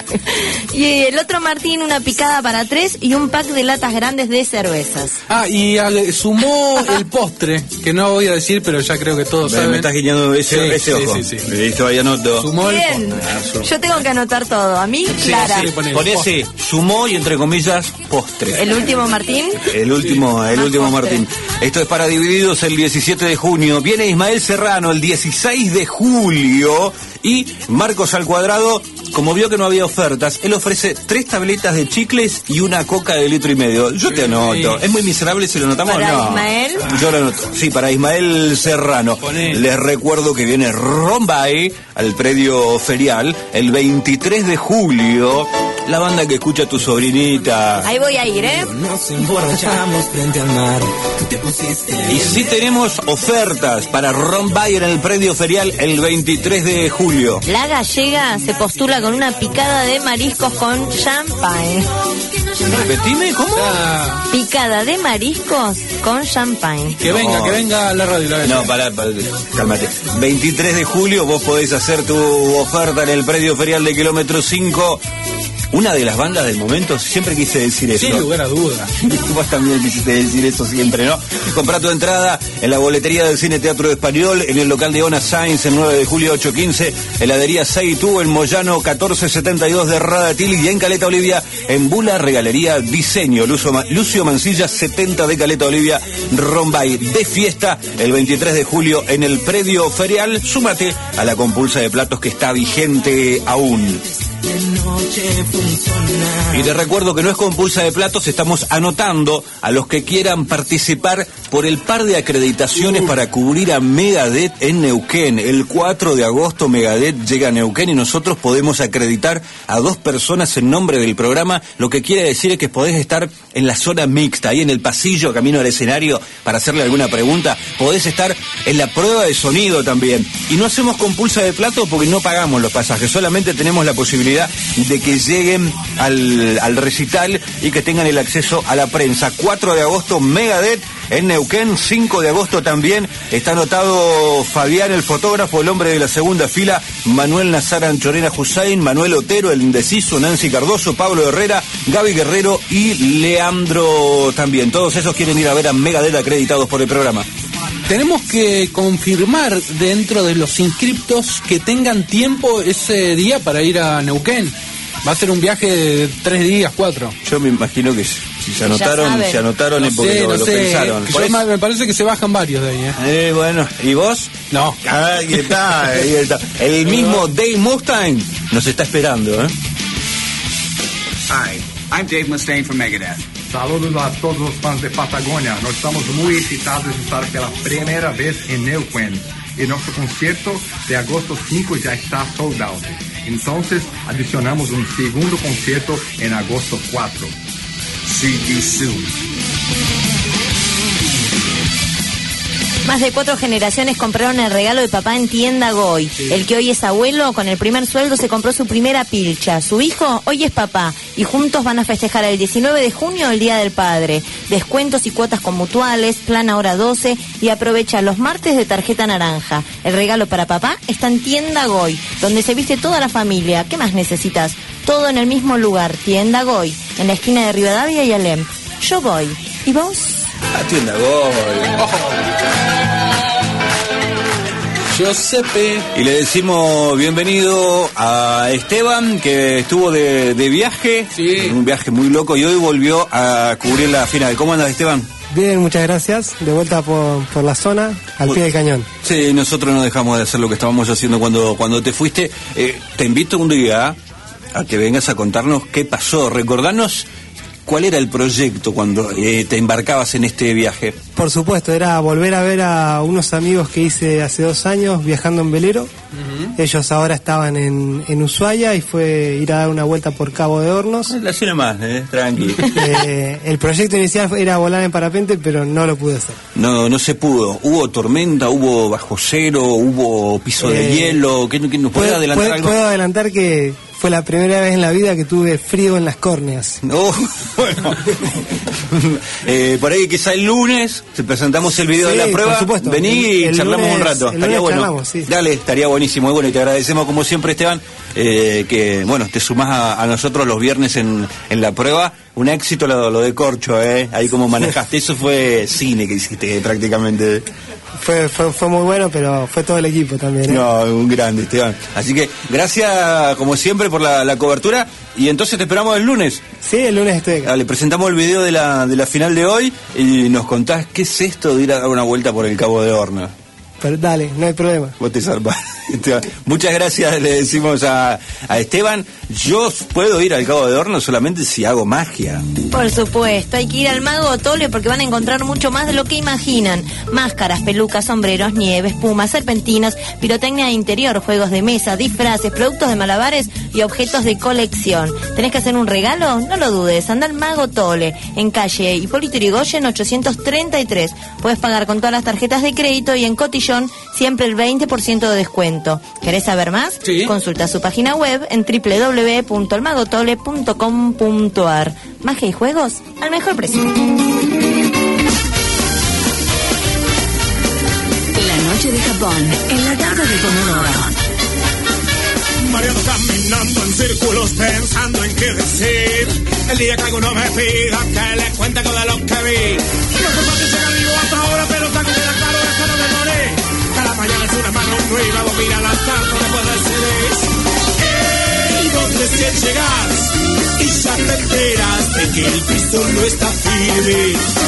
Speaker 5: Y el otro Martín, una picada para 3 y un pack de latas grandes de cervezas.
Speaker 4: Ah, y sumó el postre, que no voy a decir, pero ya creo que todos saben.
Speaker 3: Me estás guiñando ese ojo.
Speaker 4: Sí.
Speaker 3: Listo, ahí anoto.
Speaker 4: Sumó
Speaker 5: Bien. Yo tengo que anotar todo. A mí, Clara.
Speaker 3: Por ese sumó y entre comillas postre.
Speaker 5: El último Martín.
Speaker 3: El último Martín. Esto es para Divididos el 17 de junio. Viene Ismael Serrano el 16 de julio. Y Marcos al Cuadrado, como vio que no había ofertas, él ofrece 3 tabletas de chicles y una coca de 1,5 litros. Yo te anoto. ¿Es muy miserable si lo anotamos o no?
Speaker 5: ¿Para Ismael?
Speaker 3: Yo lo anoto. Sí, para Ismael Serrano. Les recuerdo que viene Rombay al predio ferial el 23 de julio. La banda que escucha a tu sobrinita.
Speaker 5: Ahí voy a ir, ¿eh?
Speaker 11: Nos emborrachamos frente al mar. Tú te pusiste.
Speaker 3: Y sí tenemos ofertas para Rombay en el predio ferial el 23 de julio.
Speaker 5: La Gallega se postula con una picada de mariscos con champagne.
Speaker 3: Repetime, ¿cómo?
Speaker 5: Picada de mariscos con champagne.
Speaker 4: Que venga a la radio.
Speaker 3: No, cálmate. 23 de julio vos podés hacer tu oferta en el predio ferial de kilómetro 5. Una de las bandas del momento, siempre quise decir eso.
Speaker 4: Sin lugar a dudas.
Speaker 3: Vos también quisiste decir eso siempre, ¿no? Comprá tu entrada en la boletería del Cine Teatro Español, en el local de Ona Sainz, el 9 de julio 8:15, heladería Seitu, en Moyano 1472 de Radatili y en Caleta Olivia, en Bula Regalería Diseño, Lucio Mancilla 70 de Caleta Olivia, Rombay de fiesta el 23 de julio en el predio ferial. Súmate a la compulsa de platos que está vigente aún. Y te recuerdo que no es compulsa de platos, estamos anotando a los que quieran participar por el par de acreditaciones para cubrir a Megadeth en Neuquén. El 4 de agosto Megadeth llega a Neuquén y nosotros podemos acreditar a 2 personas en nombre del programa, lo que quiere decir es que podés estar en la zona mixta, ahí en el pasillo, camino al escenario, para hacerle alguna pregunta, podés estar en la prueba de sonido también. Y no hacemos compulsa de platos porque no pagamos los pasajes, solamente tenemos la posibilidad de que lleguen al recital y que tengan el acceso a la prensa. 4 de agosto Megadeth en Neuquén, 5 de agosto también está anotado Fabián el fotógrafo, el hombre de la segunda fila, Manuel Nazar Anchorena Hussein, Manuel Otero, el indeciso, Nancy Cardoso, Pablo Herrera, Gaby Guerrero y Leandro también. Todos esos quieren ir a ver a Megadeth acreditados por el programa.
Speaker 4: Tenemos que confirmar dentro de los inscriptos que tengan tiempo ese día para ir a Neuquén. Va a ser un viaje de 3 días, 4.
Speaker 3: Yo me imagino que si se anotaron es porque lo pensaron.
Speaker 4: Me parece que se bajan varios de ahí.
Speaker 3: Bueno, ¿y vos?
Speaker 4: No.
Speaker 3: Ahí está. El mismo Dave Mustaine nos está esperando,
Speaker 19: Hi, I'm Dave Mustaine from Megadeth. Saludos a todos los fans de Patagonia. Nós estamos muy excitados de estar pela primera vez en Neuquén. Y nuestro concierto de agosto 5 ya está sold out. Entonces, adicionamos un segundo concierto en agosto 4. See you soon.
Speaker 5: Más de 4 generaciones compraron el regalo de papá en Tienda Goy. Sí. El que hoy es abuelo, con el primer sueldo se compró su primera pilcha. Su hijo hoy es papá y juntos van a festejar el 19 de junio el Día del Padre. Descuentos y cuotas con mutuales, plan ahora 12 y aprovecha los martes de tarjeta naranja. El regalo para papá está en Tienda Goy, donde se viste toda la familia. ¿Qué más necesitas? Todo en el mismo lugar, Tienda Goy, en la esquina de Rivadavia y Alem. Yo voy. ¿Y vos?
Speaker 3: A Tienda Goy.
Speaker 4: Giuseppe.
Speaker 3: Y le decimos bienvenido a Esteban, que estuvo de viaje, un viaje muy loco, y hoy volvió a cubrir la final. ¿Cómo andas, Esteban?
Speaker 20: Bien, muchas gracias. De vuelta por la zona, al pie del cañón.
Speaker 3: Sí, nosotros no dejamos de hacer lo que estábamos haciendo cuando te fuiste. Te invito un día a que vengas a contarnos qué pasó. Recordanos cuál era el proyecto cuando te embarcabas en este viaje.
Speaker 20: Por supuesto, era volver a ver a unos amigos que hice hace 2 años viajando en velero. Uh-huh. Ellos ahora estaban en Ushuaia y fue ir a dar una vuelta por Cabo de Hornos.
Speaker 3: La cena más, tranqui.
Speaker 20: El proyecto inicial era volar en parapente, pero no lo pude hacer.
Speaker 3: No se pudo. Hubo tormenta, hubo bajo cero, hubo piso de hielo. ¿Qué nos puede adelantar algo?
Speaker 20: Puedo adelantar que fue la primera vez en la vida que tuve frío en las córneas.
Speaker 3: No, bueno. Por ahí quizá el lunes te presentamos el video de la prueba.
Speaker 20: Por supuesto.
Speaker 3: Vení y charlamos
Speaker 20: lunes,
Speaker 3: un rato. Estaría bueno.
Speaker 20: Charlamos, sí.
Speaker 3: Dale, estaría buenísimo. Y bueno, y te agradecemos como siempre, Esteban, que bueno, te sumás a nosotros los viernes en la prueba. Un éxito lo de Corcho, ahí como manejaste. Eso fue cine que hiciste prácticamente.
Speaker 20: Fue muy bueno, pero fue todo el equipo también.
Speaker 3: No, un grande, Esteban. Así que gracias como siempre por la cobertura. Y entonces te esperamos el lunes.
Speaker 20: Sí, el lunes estoy acá.
Speaker 3: Le presentamos el video de la final de hoy y nos contás qué es esto de ir a dar una vuelta por el Cabo de Hornos.
Speaker 20: Pero dale, no hay problema.
Speaker 3: Vos te zarpás. Muchas gracias, le decimos a Esteban. Yo puedo ir al Cabo de Hornos solamente si hago magia.
Speaker 5: Por supuesto, hay que ir al Mago Tole porque van a encontrar mucho más de lo que imaginan. Máscaras, pelucas, sombreros, nieve, espumas, serpentinas, pirotecnia interior, juegos de mesa, disfraces, productos de malabares y objetos de colección. ¿Tenés que hacer un regalo? No lo dudes, anda al Mago Tole, en calle Hipólito Yrigoyen 833. Puedes pagar con todas las tarjetas de crédito y en Cotillón siempre el 20% de descuento. ¿Querés saber más? Sí. Consulta su página web en www.almagotole.com.ar. Magia y juegos al mejor precio.
Speaker 12: La noche de Japón, en la tarde de Comodoro.
Speaker 7: Mareado caminando en círculos pensando en qué decir. El día que alguno me pida que le cuente todo lo que vi. No sé para qué llega vivo hasta ahora, pero tan queda claro es que no me morí. Cada mañana es una mano nueva, mira la tarde después del CDs. Y donde recién llegas y ya te enteras de que el piso no está firme.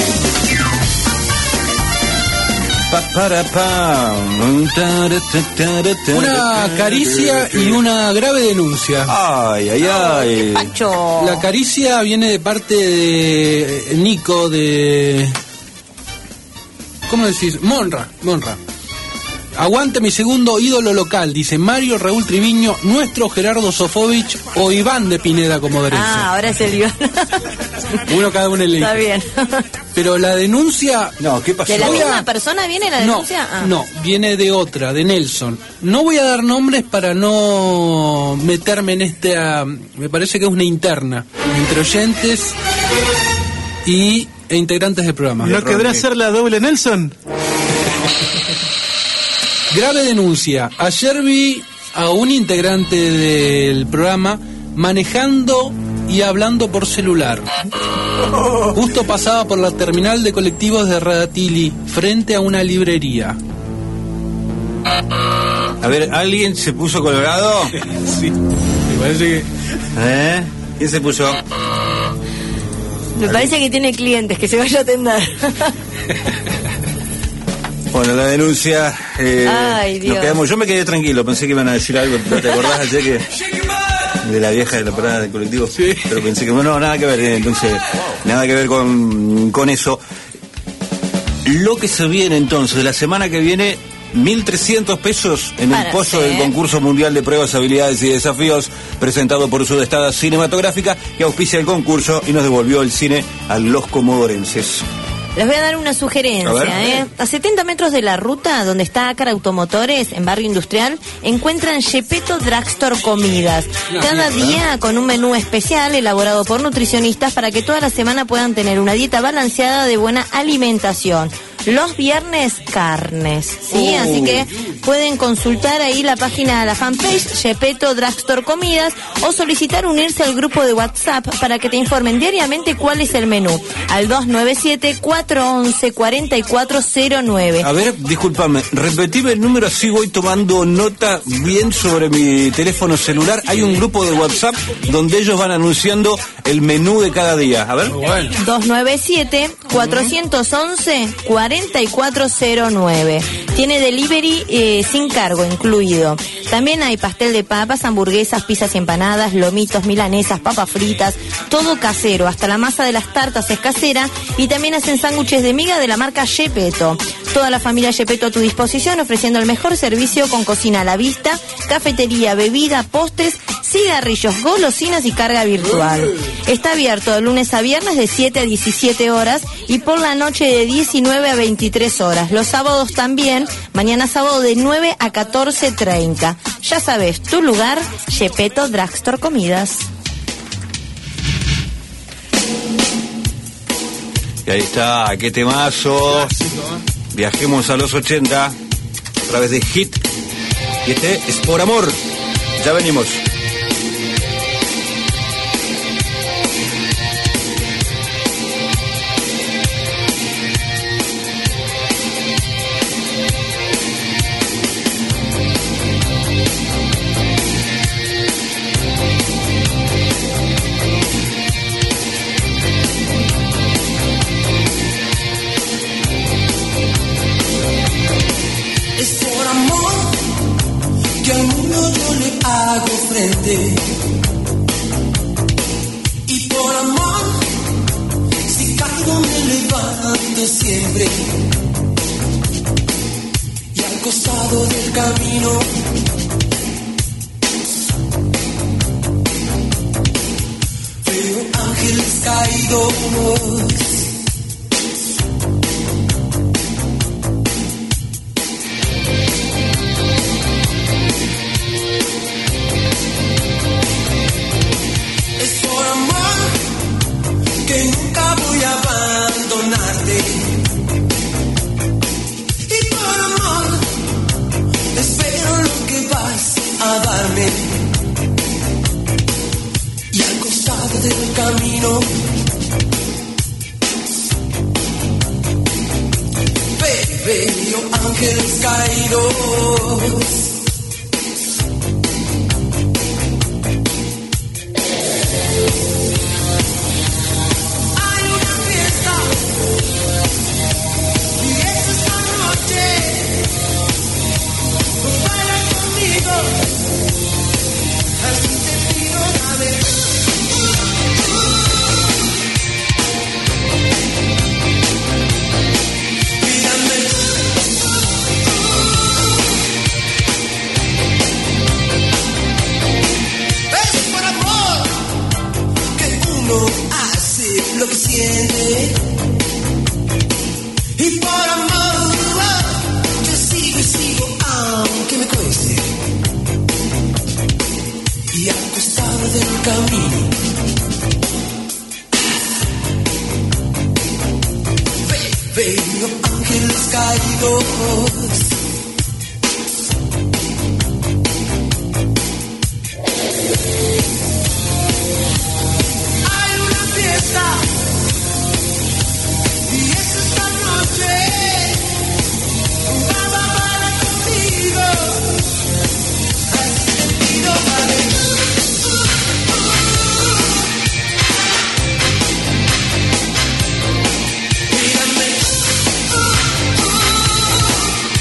Speaker 4: Una caricia y una grave denuncia.
Speaker 3: Ay, ay, ay.
Speaker 4: La caricia viene de parte de Nico de... ¿Cómo decís? Monra. Aguante mi segundo ídolo local, dice Mario Raúl Triviño, nuestro Gerardo Sofovich o Iván de Pineda como derecho.
Speaker 5: Ah, ahora es el Iván.
Speaker 4: Uno cada uno elige.
Speaker 5: Está bien.
Speaker 4: Pero la denuncia...
Speaker 3: No, ¿qué pasó?
Speaker 5: ¿De la misma persona viene la denuncia?
Speaker 4: No, viene de otra, de Nelson. No voy a dar nombres para no meterme en me parece que es una interna entre oyentes e integrantes del programa.
Speaker 8: ¿No querrá ser la doble Nelson?
Speaker 4: Grave denuncia. Ayer vi a un integrante del programa manejando y hablando por celular. Justo pasaba por la terminal de colectivos de Radatili, frente a una librería.
Speaker 3: A ver, ¿alguien se puso colorado?
Speaker 4: Sí, me parece que...
Speaker 3: ¿Quién se puso?
Speaker 5: Me parece que tiene clientes, que se vaya a atender.
Speaker 3: Bueno, la denuncia...
Speaker 5: Ay, Dios.
Speaker 3: Nos quedamos, yo me quedé tranquilo, pensé que iban a decir algo, ¿no te acordás ayer que de la vieja de la parada del colectivo? Sí. Pero pensé que, bueno, nada que ver, entonces, nada que ver con eso. Lo que se viene entonces, la semana que viene, 1.300 pesos en el pozo del concurso mundial de pruebas, habilidades y desafíos presentado por Sudestada Cinematográfica, que auspicia el concurso y nos devolvió el cine a los comodorenses.
Speaker 5: Les voy a dar una sugerencia. A 70 metros de la ruta, donde está Acar Automotores, en Barrio Industrial, encuentran Gepetto Drugstore Comidas. Cada día con un menú especial elaborado por nutricionistas para que toda la semana puedan tener una dieta balanceada de buena alimentación. Los viernes, carnes, ¿sí? Así que pueden consultar ahí la página, la fanpage, Gepetto Drugstore Comidas, o solicitar unirse al grupo de WhatsApp para que te informen diariamente cuál es el menú, al 297-411-4409.
Speaker 3: A ver, discúlpame, repetime el número, así voy tomando nota bien sobre mi teléfono celular. Hay un grupo de WhatsApp donde ellos van anunciando el menú de cada día. A ver.
Speaker 5: 297-411-4409. Tiene delivery sin cargo incluido. También hay pastel de papas, hamburguesas, pizzas y empanadas, lomitos, milanesas, papas fritas, todo casero. Hasta la masa de las tartas es casera y también hacen sándwiches de miga de la marca Gepetto. Toda la familia Gepetto a tu disposición, ofreciendo el mejor servicio con cocina a la vista, cafetería, bebida, postres, cigarrillos, golosinas y carga virtual. Está abierto de lunes a viernes de 7 a 17 horas y por la noche de 19 a 23 horas. Los sábados también, mañana sábado de 9 a 14:30. Ya sabes, tu lugar, Gepetto Drugstore Comidas.
Speaker 3: Y ahí está, qué temazo. Viajemos a los 80 a través de Hit. Y este es Por Amor. Ya venimos.
Speaker 11: Es por amor que al mundo yo le hago frente. Y por amor, si caigo me levanto siempre. Y al costado del camino veo ángeles caídos. Es por amor que nunca voy a abandonarte. Y por amor espero lo que vas a darme. Y al costado del camino veo ángeles caídos. Lo que siente. Y por amor yo sigo y sigo aunque me cueste. Y al costado del camino veo ángeles caídos. Y es esta noche, para contigo, has sentido vale. Mírame,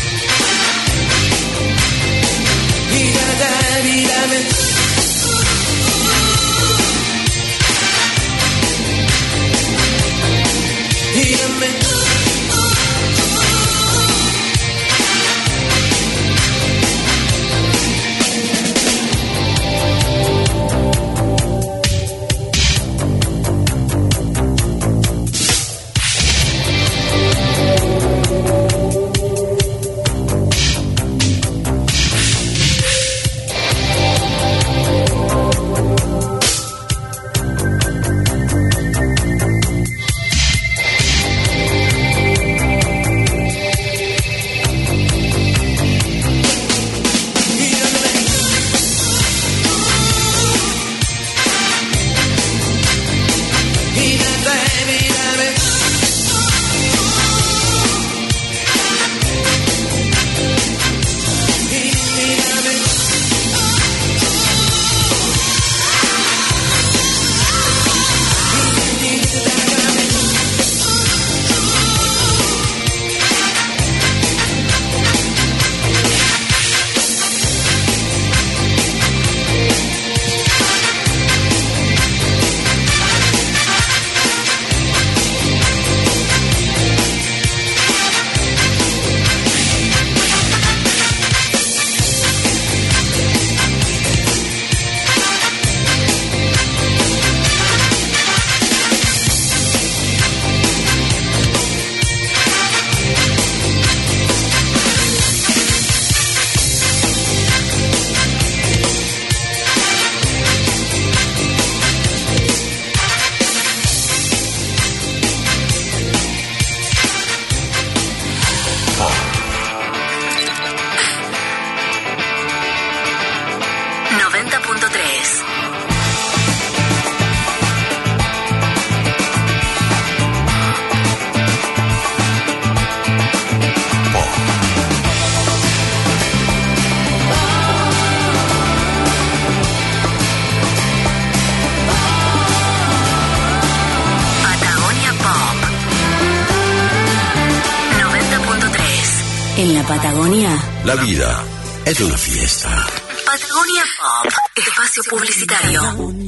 Speaker 12: Patagonia.
Speaker 2: La vida es una fiesta.
Speaker 12: Patagonia Pop, espacio publicitario.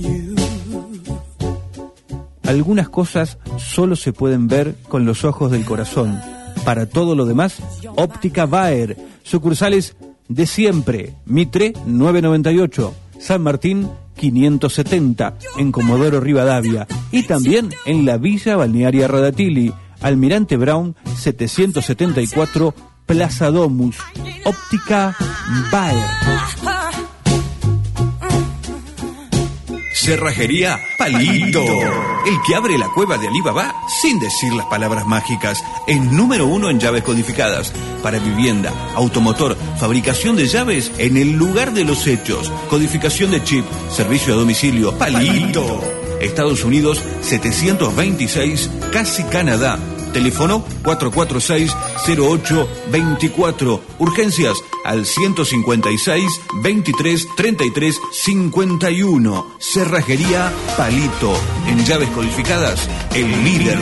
Speaker 21: Algunas cosas solo se pueden ver con los ojos del corazón. Para todo lo demás, Óptica Baer. Sucursales de siempre. Mitre 998, San Martín 570, en Comodoro Rivadavia. Y también en la Villa Balnearia Radatili, Almirante Brown 774, Plaza Domus. Óptica Baer.
Speaker 1: Cerrajería Palito, el que abre la cueva de Alibaba sin decir las palabras mágicas. Es número 1 en llaves codificadas para vivienda, automotor, fabricación de llaves en el lugar de los hechos, codificación de chip, servicio a domicilio. Palito. Estados Unidos 726, casi Canadá. Teléfono 446-0824. Urgencias al 156-23-33-51. Cerrajería Palito. En llaves codificadas, el líder.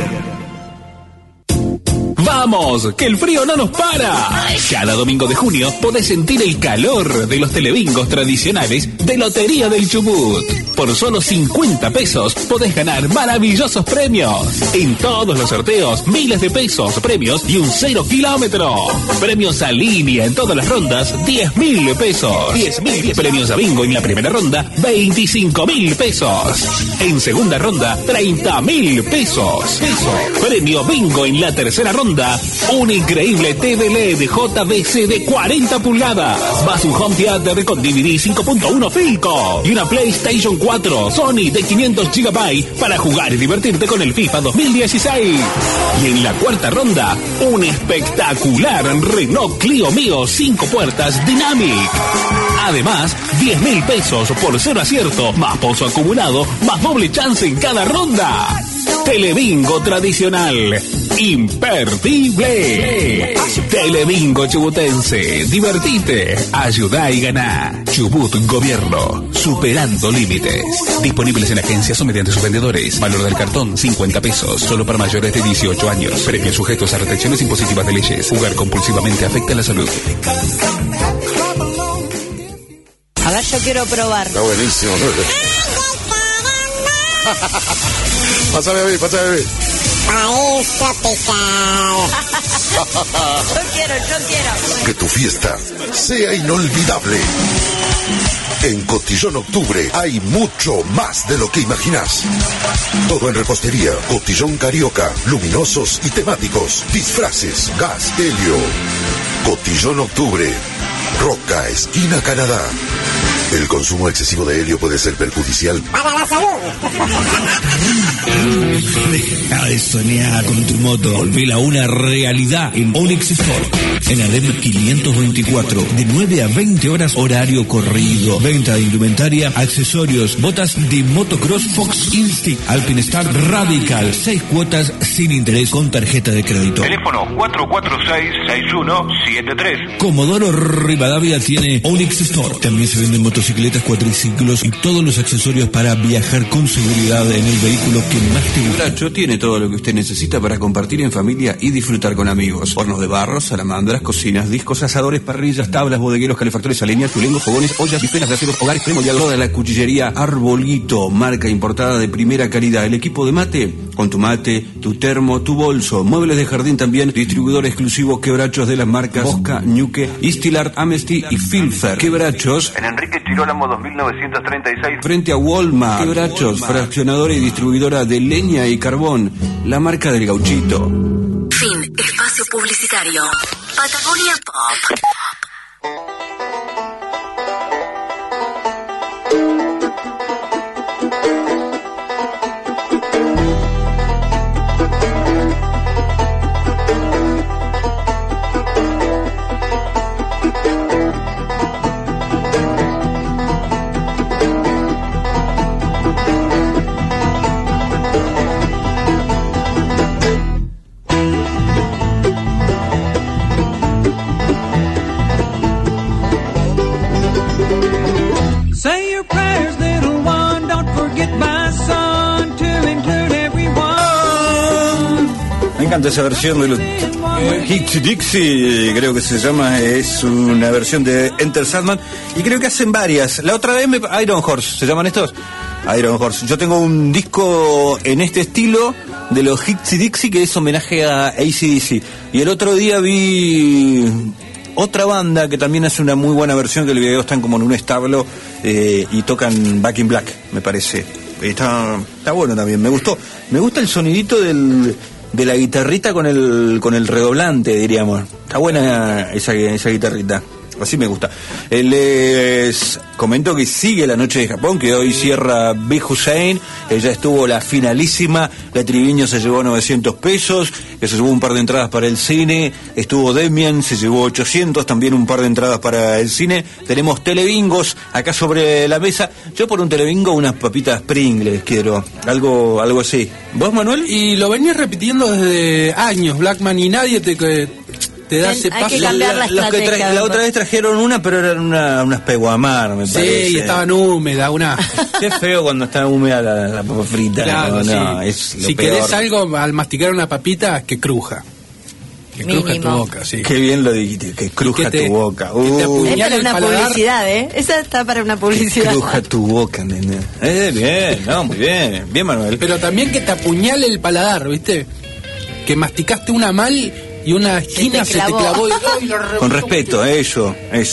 Speaker 22: ¡Vamos! ¡Que el frío no nos para! Cada domingo de junio podés sentir el calor de los telebingos tradicionales de Lotería del Chubut. Por solo 50 pesos podés ganar maravillosos premios. En todos los sorteos, miles de pesos, premios y un 0 kilómetro. Premios a línea en todas las rondas, 10.000 pesos. 10.000 premios a bingo en la primera ronda, 25.000 pesos. En segunda ronda, 30.000 pesos. Premio bingo en la tercera ronda, un increíble TV LED JVC de 40 pulgadas, más un home theater con DVD 5.1 Philco y una PlayStation 4 Sony de 500 GB para jugar y divertirte con el FIFA 2016. Y en la cuarta ronda, un espectacular Renault Clio Mio 5 puertas Dynamic. Además, 10.000 pesos por 0 acierto, más pozo acumulado, más doble chance en cada ronda. Telebingo tradicional, imperdible. Telebingo chubutense, divertite, ayudá y ganá. Chubut Gobierno, superando límites. Disponibles en agencias o mediante sus vendedores. Valor del cartón, 50 pesos, solo para mayores de 18 años. Premios sujetos a restricciones impositivas de leyes. Jugar compulsivamente afecta la salud.
Speaker 5: A ver, yo quiero probar.
Speaker 2: Está buenísimo. Pásame a mí.
Speaker 23: Ahí está picado.
Speaker 5: Yo quiero.
Speaker 14: Que tu fiesta sea inolvidable. En Cotillón Octubre hay mucho más de lo que imaginas. Todo en repostería, cotillón carioca, luminosos y temáticos, disfraces, gas, helio. Cotillón Octubre, Roca, esquina Canadá. El consumo excesivo de helio puede ser perjudicial
Speaker 23: para la salud.
Speaker 1: Deja de soñar con tu moto. Volvela a una realidad en Onyx Store. En Adem 524. De 9 a 20 horas horario corrido. Venta de indumentaria, accesorios, botas de motocross Fox Instinct, Alpine Star Radical. 6 cuotas sin interés con tarjeta de crédito.
Speaker 13: Teléfono 446-6173.
Speaker 1: Comodoro Rivadavia tiene Onyx Store. También se venden motocicletas, cuatriciclos y todos los accesorios para viajar con seguridad en el vehículo que más te gusta. Bracho tiene todo lo que usted necesita para compartir en familia y disfrutar con amigos. Hornos de barro, salamandras, cocinas, discos, asadores, parrillas, tablas, bodegueros, calefactores a leña, tulengos, fogones, ollas y penas de aceros, hogares, premoliados. Toda la cuchillería Arbolito, marca importada de primera calidad. El equipo de mate, con tu mate, tu termo, tu bolso. Muebles de jardín también. Distribuidor exclusivo Quebrachos de las marcas Bosca, Ñuque, Istilart, Amnesty y Filfer. Quebrachos
Speaker 13: En Enrique Chirolamo 2936.
Speaker 1: frente a Walmart. Quebrachos, fraccionadora y distribuidora de leña y carbón. La marca del Gauchito.
Speaker 12: Fin. Espacio publicitario. Patagonia Pop.
Speaker 11: Say your prayers, little one. Don't forget my son to include everyone.
Speaker 3: encanta esa versión de los Hitsy Dixie, creo que se llama, es una versión de Enter Sandman, y creo que hacen varias. La otra vez Iron Horse, ¿se llaman estos? Iron Horse. Yo tengo un disco en este estilo de los Hitsy Dixie que es homenaje a AC/DC. Y el otro día vi otra banda que también hace una muy buena versión, que el video están como en un establo y tocan Back in Black, me parece. Está bueno también, me gustó. Me gusta el sonidito de la guitarrita con el redoblante, diríamos. Está buena esa guitarrita. Así me gusta. Les comento que sigue la Noche de Japón, que hoy cierra Big Hussein. Ella estuvo la finalísima. La Triviño se llevó 900 pesos, que se llevó un par de entradas para el cine. Estuvo Demian, se llevó 800, también un par de entradas para el cine. Tenemos telebingos acá sobre la mesa. Yo por un telebingo unas papitas Pringles quiero, algo así. ¿Vos, Manuel?
Speaker 4: Y lo venís repitiendo desde años, Blackman, y nadie te da ese paso.
Speaker 5: Hay que cambiar la estrategia.
Speaker 3: La otra vez trajeron una, pero eran unas peguamar, me parece.
Speaker 4: Sí, y estaban húmedas,
Speaker 3: Qué feo cuando está húmeda la papa frita.
Speaker 4: Claro,
Speaker 3: no,
Speaker 4: sí.
Speaker 3: Es lo
Speaker 4: si
Speaker 3: peor.
Speaker 4: querés algo, al masticar una papita, que cruja. Que cruja tu boca, sí.
Speaker 3: Qué bien lo dijiste, que cruja tu boca.
Speaker 5: Es para una publicidad, ¿eh? Esa está para una publicidad.
Speaker 3: Cruja tu boca, nene. Bien, no, muy bien. Bien, Manuel.
Speaker 4: Pero también que te apuñale el paladar, ¿viste? Que masticaste una mal y una esquina se te clavó.
Speaker 3: Con respeto, eso.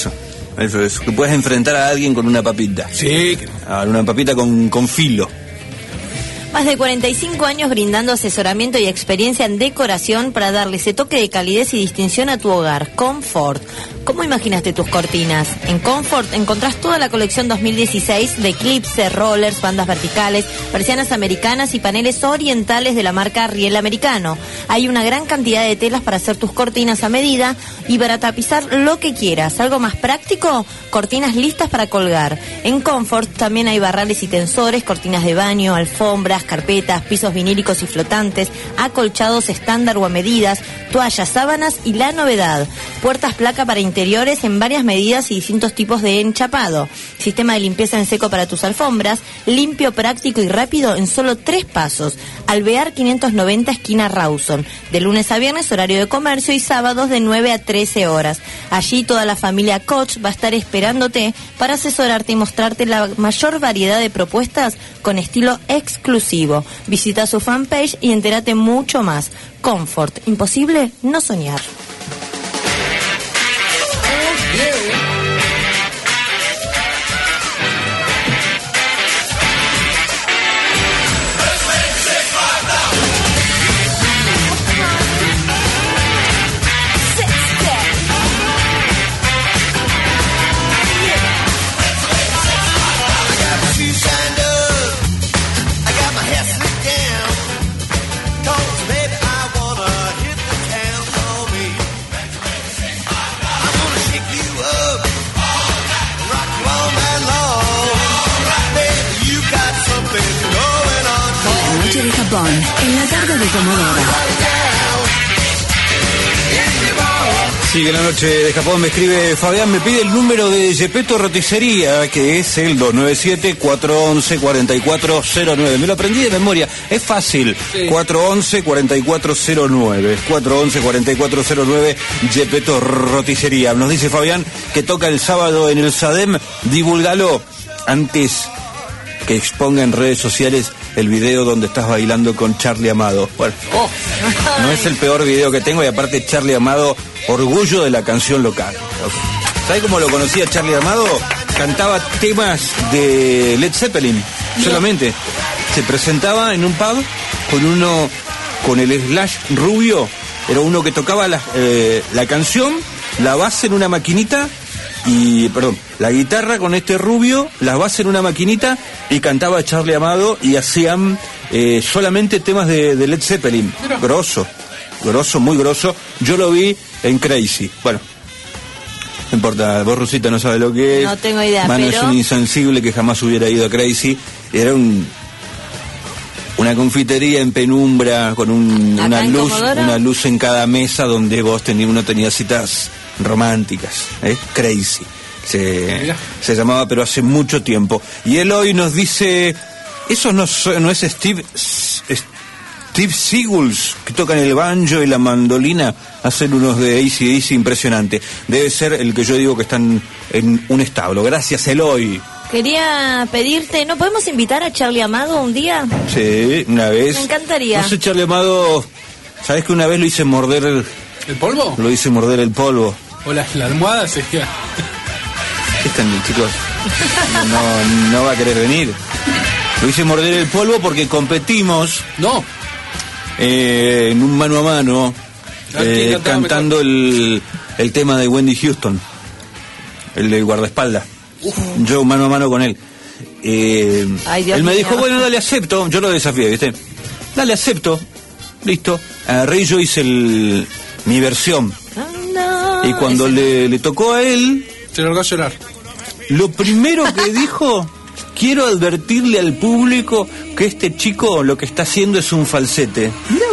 Speaker 3: Que puedes enfrentar a alguien con una papita.
Speaker 4: Sí.
Speaker 3: Una papita con filo.
Speaker 5: Más de 45 años brindando asesoramiento y experiencia en decoración para darle ese toque de calidez y distinción a tu hogar. Comfort. ¿Cómo imaginaste tus cortinas? En Comfort encontrás toda la colección 2016 de eclipse, rollers, bandas verticales, persianas americanas y paneles orientales de la marca Riel Americano. Hay una gran cantidad de telas para hacer tus cortinas a medida y para tapizar lo que quieras. ¿Algo más práctico? Cortinas listas para colgar. En Comfort también hay barrales y tensores, cortinas de baño, alfombras, carpetas, pisos vinílicos y flotantes, acolchados estándar o a medidas, toallas, sábanas y la novedad, puertas placa para interiores en varias medidas y distintos tipos de enchapado, sistema de limpieza en seco para tus alfombras, limpio, práctico y rápido en solo 3 pasos. Alvear 590 esquina Rawson, de lunes a viernes horario de comercio y sábados de 9 a 13 horas. Allí toda la familia Koch va a estar esperándote para asesorarte y mostrarte la mayor variedad de propuestas con estilo exclusivo. Visita su fanpage y entérate mucho más. Comfort, imposible no soñar.
Speaker 12: De Japón, en la tarde de Comodoro.
Speaker 3: Sigue la Noche de Japón, me escribe Fabián, me pide el número de Gepetto Roticería, que es el 297-411-4409. Me lo aprendí de memoria, es fácil. Sí. 411-4409. 411-4409, Gepetto Roticería. Nos dice Fabián que toca el sábado en el SADEM. Divúlgalo antes que exponga en redes sociales el video donde estás bailando con Charlie Amado. Bueno, no es el peor video que tengo, y aparte Charlie Amado, orgullo de la canción local. ¿Sabes cómo lo conocía Charlie Amado? Cantaba temas de Led Zeppelin, solamente. Se presentaba en un pub con el Slash rubio, era uno que tocaba la canción, la base en una maquinita, la guitarra con este rubio, la base en una maquinita, y cantaba Charlie Amado, y hacían solamente temas de Led Zeppelin. Grosso, muy grosso. Yo lo vi en Crazy. Bueno, no importa, vos, Rusita, no sabes lo que es.
Speaker 5: No tengo idea,
Speaker 3: Mano
Speaker 5: pero...
Speaker 3: es un insensible que jamás hubiera ido a Crazy. Era una confitería en penumbra, con una luz en cada mesa, donde uno tenía citas románticas, Crazy se llamaba, pero hace mucho tiempo. Y él hoy nos dice, eso no es Steve Steve Seagulls, que tocan el banjo y la mandolina, hacen unos de AC/DC impresionante. Debe ser el que yo digo que están en un establo. Gracias, Eloy.
Speaker 5: Quería pedirte, ¿no podemos invitar a Charlie Amado un día?
Speaker 3: Sí, una vez.
Speaker 5: Me encantaría.
Speaker 3: No sé, Charlie Amado, ¿sabés que una vez lo hice morder
Speaker 4: ¿El polvo?
Speaker 3: Lo hice morder el polvo.
Speaker 4: O la almohada sería.
Speaker 3: ¿Qué están, chicos? No va a querer venir. Lo hice morder el polvo porque competimos.
Speaker 4: No.
Speaker 3: En un mano a mano, cantando el tema de Wendy Houston, el del guardaespaldas. Yo mano a mano con él. Él me dijo, bueno, dale, acepto. Yo lo desafié, ¿viste? Dale, acepto. Listo. Agarré y yo hice mi versión. Y cuando le tocó a él,
Speaker 4: se largó a llorar.
Speaker 3: Lo primero que dijo: quiero advertirle al público que este chico lo que está haciendo es un falsete.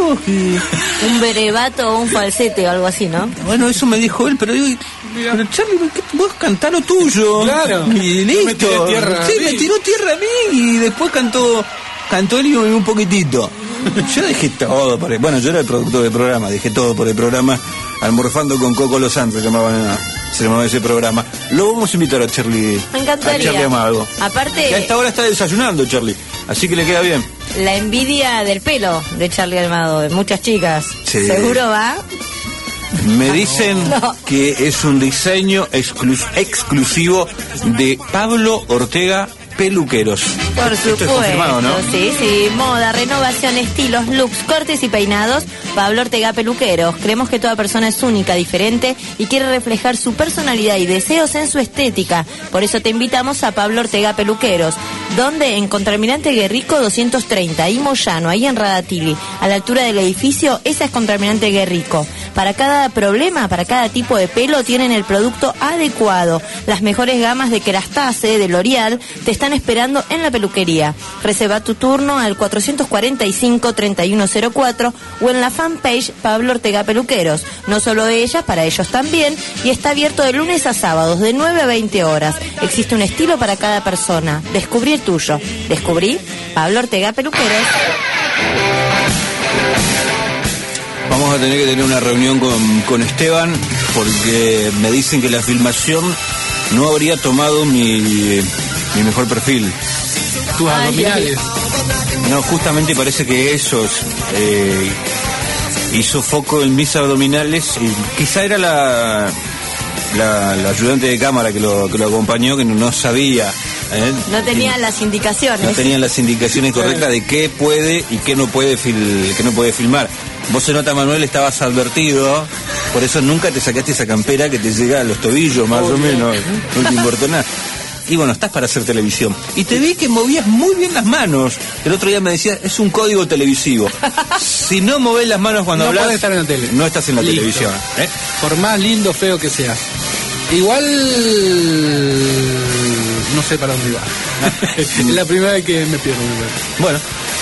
Speaker 5: Un berebato o un falsete o algo así, ¿no?
Speaker 3: Bueno, eso me dijo él, pero digo, pero Charlie, vos cantá lo tuyo.
Speaker 4: Claro.
Speaker 3: Y listo.
Speaker 4: Me tiró tierra.
Speaker 3: Sí, me tiró tierra a mí y después cantó él y un poquitito. Yo dejé todo por el... Bueno, yo era el productor del programa, dejé todo por el programa. Almorzando con Coco Los Santos, se llamaba ese programa. Lo vamos a invitar a Charlie.
Speaker 5: Me encantaría.
Speaker 3: A Charlie Amado.
Speaker 5: Aparte,
Speaker 3: que a esta hora está desayunando Charlie, así que le queda bien.
Speaker 5: La envidia del pelo de Charlie Amado, de muchas chicas.
Speaker 3: Sí.
Speaker 5: ¿Seguro va?
Speaker 3: Me dicen que es un diseño exclusivo de Pablo Ortega Peluqueros.
Speaker 5: Por
Speaker 3: Esto
Speaker 5: supuesto,
Speaker 3: es confirmado, ¿no?
Speaker 5: Sí, moda, renovación, estilos, looks, cortes y peinados. Pablo Ortega Peluqueros. Creemos que toda persona es única, diferente y quiere reflejar su personalidad y deseos en su estética. Por eso te invitamos a Pablo Ortega Peluqueros, donde en Contralmirante Guerrico 230 y Moyano, ahí en Radatili, a la altura del edificio, esa es Contralmirante Guerrico. Para cada problema, para cada tipo de pelo, tienen el producto adecuado. Las mejores gamas de Kerastase, de L'Oreal, te están esperando en la peluquería. Reserva tu turno al 445-3104 o en la fanpage Pablo Ortega Peluqueros. No solo ellas, para ellos también, y está abierto de lunes a sábados de 9 a 20 horas. Existe un estilo para cada persona. Descubrí el tuyo. Descubrí Pablo Ortega Peluqueros.
Speaker 3: Vamos a tener que tener una reunión con Esteban porque me dicen que la filmación no habría tomado mi mejor perfil.
Speaker 4: Tus abdominales.
Speaker 3: No, justamente parece que esos hizo foco en mis abdominales y quizá era la ayudante de cámara que lo acompañó, que no sabía.
Speaker 5: No tenía las indicaciones.
Speaker 3: No tenían las indicaciones correctas de qué puede y qué no puede filmar. Vos, se nota, Manuel, estabas advertido, por eso nunca te sacaste esa campera que te llega a los tobillos, más o menos. No te importó nada. Y bueno, estás para hacer televisión. Y te vi que movías muy bien las manos. El otro día me decías, es un código televisivo. Si no movés las manos cuando hablas,
Speaker 4: podés estar en la tele.
Speaker 3: No estás en la televisión.
Speaker 4: Por más lindo o feo que seas. Igual no sé para dónde va. Es la primera vez que me pierdo.
Speaker 3: Bueno.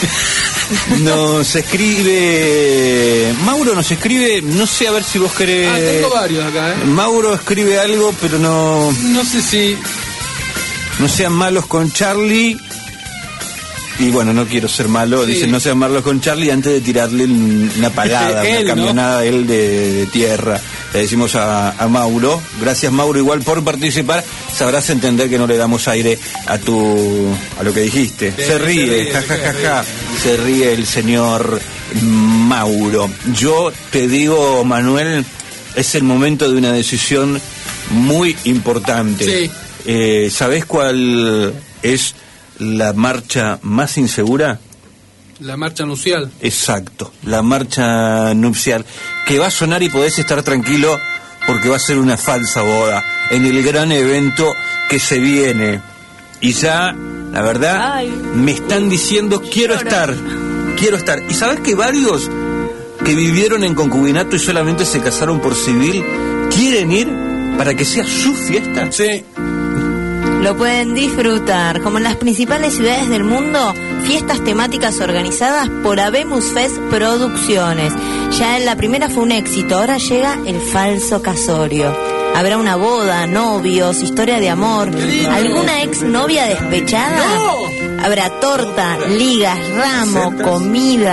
Speaker 3: Mauro nos escribe, no sé, a ver si vos querés.
Speaker 4: Tengo varios acá,
Speaker 3: Mauro escribe algo, pero no
Speaker 4: sé si...
Speaker 3: No sean malos con Charlie. Y bueno, no quiero ser malo, sí. Dicen no sean malos con Charlie antes de tirarle una palada, una camionada, ¿no? Él de tierra. Le decimos a Mauro, gracias Mauro igual por participar, sabrás entender que no le damos aire a lo que dijiste. Se ríe, jajajaja, se ríe el señor Mauro. Yo te digo, Manuel, es el momento de una decisión muy importante. Sí. ¿Sabés cuál es la marcha más insegura?
Speaker 4: La marcha nupcial.
Speaker 3: Exacto, la marcha nupcial, que va a sonar y podés estar tranquilo porque va a ser una falsa boda en el gran evento que se viene. Y ya, la verdad, me están diciendo quiero estar. Y sabés que varios que vivieron en concubinato y solamente se casaron por civil quieren ir para que sea su fiesta.
Speaker 4: Sí.
Speaker 5: Lo pueden disfrutar, como en las principales ciudades del mundo, fiestas temáticas organizadas por Habemus Fest Producciones. Ya en la primera fue un éxito, ahora llega el falso casorio. Habrá una boda, novios, historia de amor, alguna exnovia despechada. ¡No! Habrá torta, ligas, ramo, comida,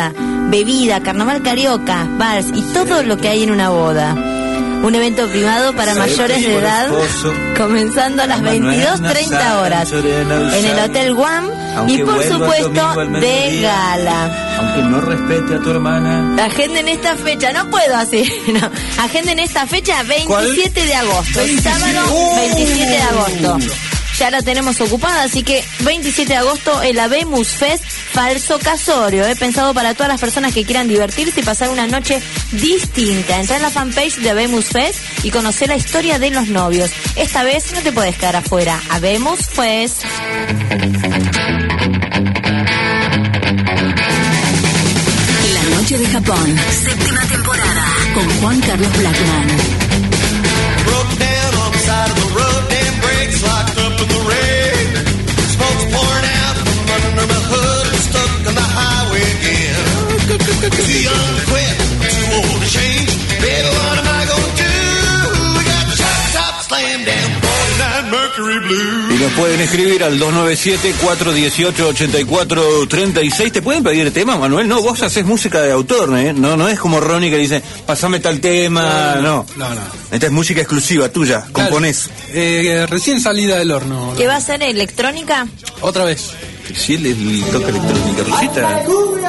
Speaker 5: bebida, carnaval carioca, vals y todo lo que hay en una boda. Un evento privado para mayores de edad, comenzando a las 22:30 horas en el Hotel Guam y por supuesto de gala.
Speaker 21: Aunque no respete a tu hermana.
Speaker 5: Agenden esta fecha, no puedo así, no. Agenden esta fecha 27 de agosto, sábado 27 de agosto. Ya la tenemos ocupada, así que 27 de agosto el Habemos Fest Falso Casorio. He pensado para todas las personas que quieran divertirse y pasar una noche distinta. Entra en la fanpage de Habemos Fest y conocer la historia de los novios. Esta vez no te puedes quedar afuera. Habemos Fest.
Speaker 12: La Noche de Japón, séptima temporada, con Juan Carlos Blackman.
Speaker 11: Broke down on the side of the road, damn brakes locked up in the rain. Smoke's pouring out from under my hood, I'm stuck on the highway again. Too young to quit, too old to change. Baby, what am I gonna do? We got the shop top slammed down, 49 Mercury Blue.
Speaker 3: Y nos pueden escribir al 297-418-8436. ¿Te pueden pedir tema, Manuel? No, vos haces música de autor, ¿eh? No es como Ronnie que dice, pasame tal tema, no. Esta es música exclusiva tuya, componés.
Speaker 4: Recién salida del horno.
Speaker 5: ¿Qué va a ser? ¿Electrónica?
Speaker 4: Otra vez.
Speaker 3: Sí, el toque electrónica, Rosita.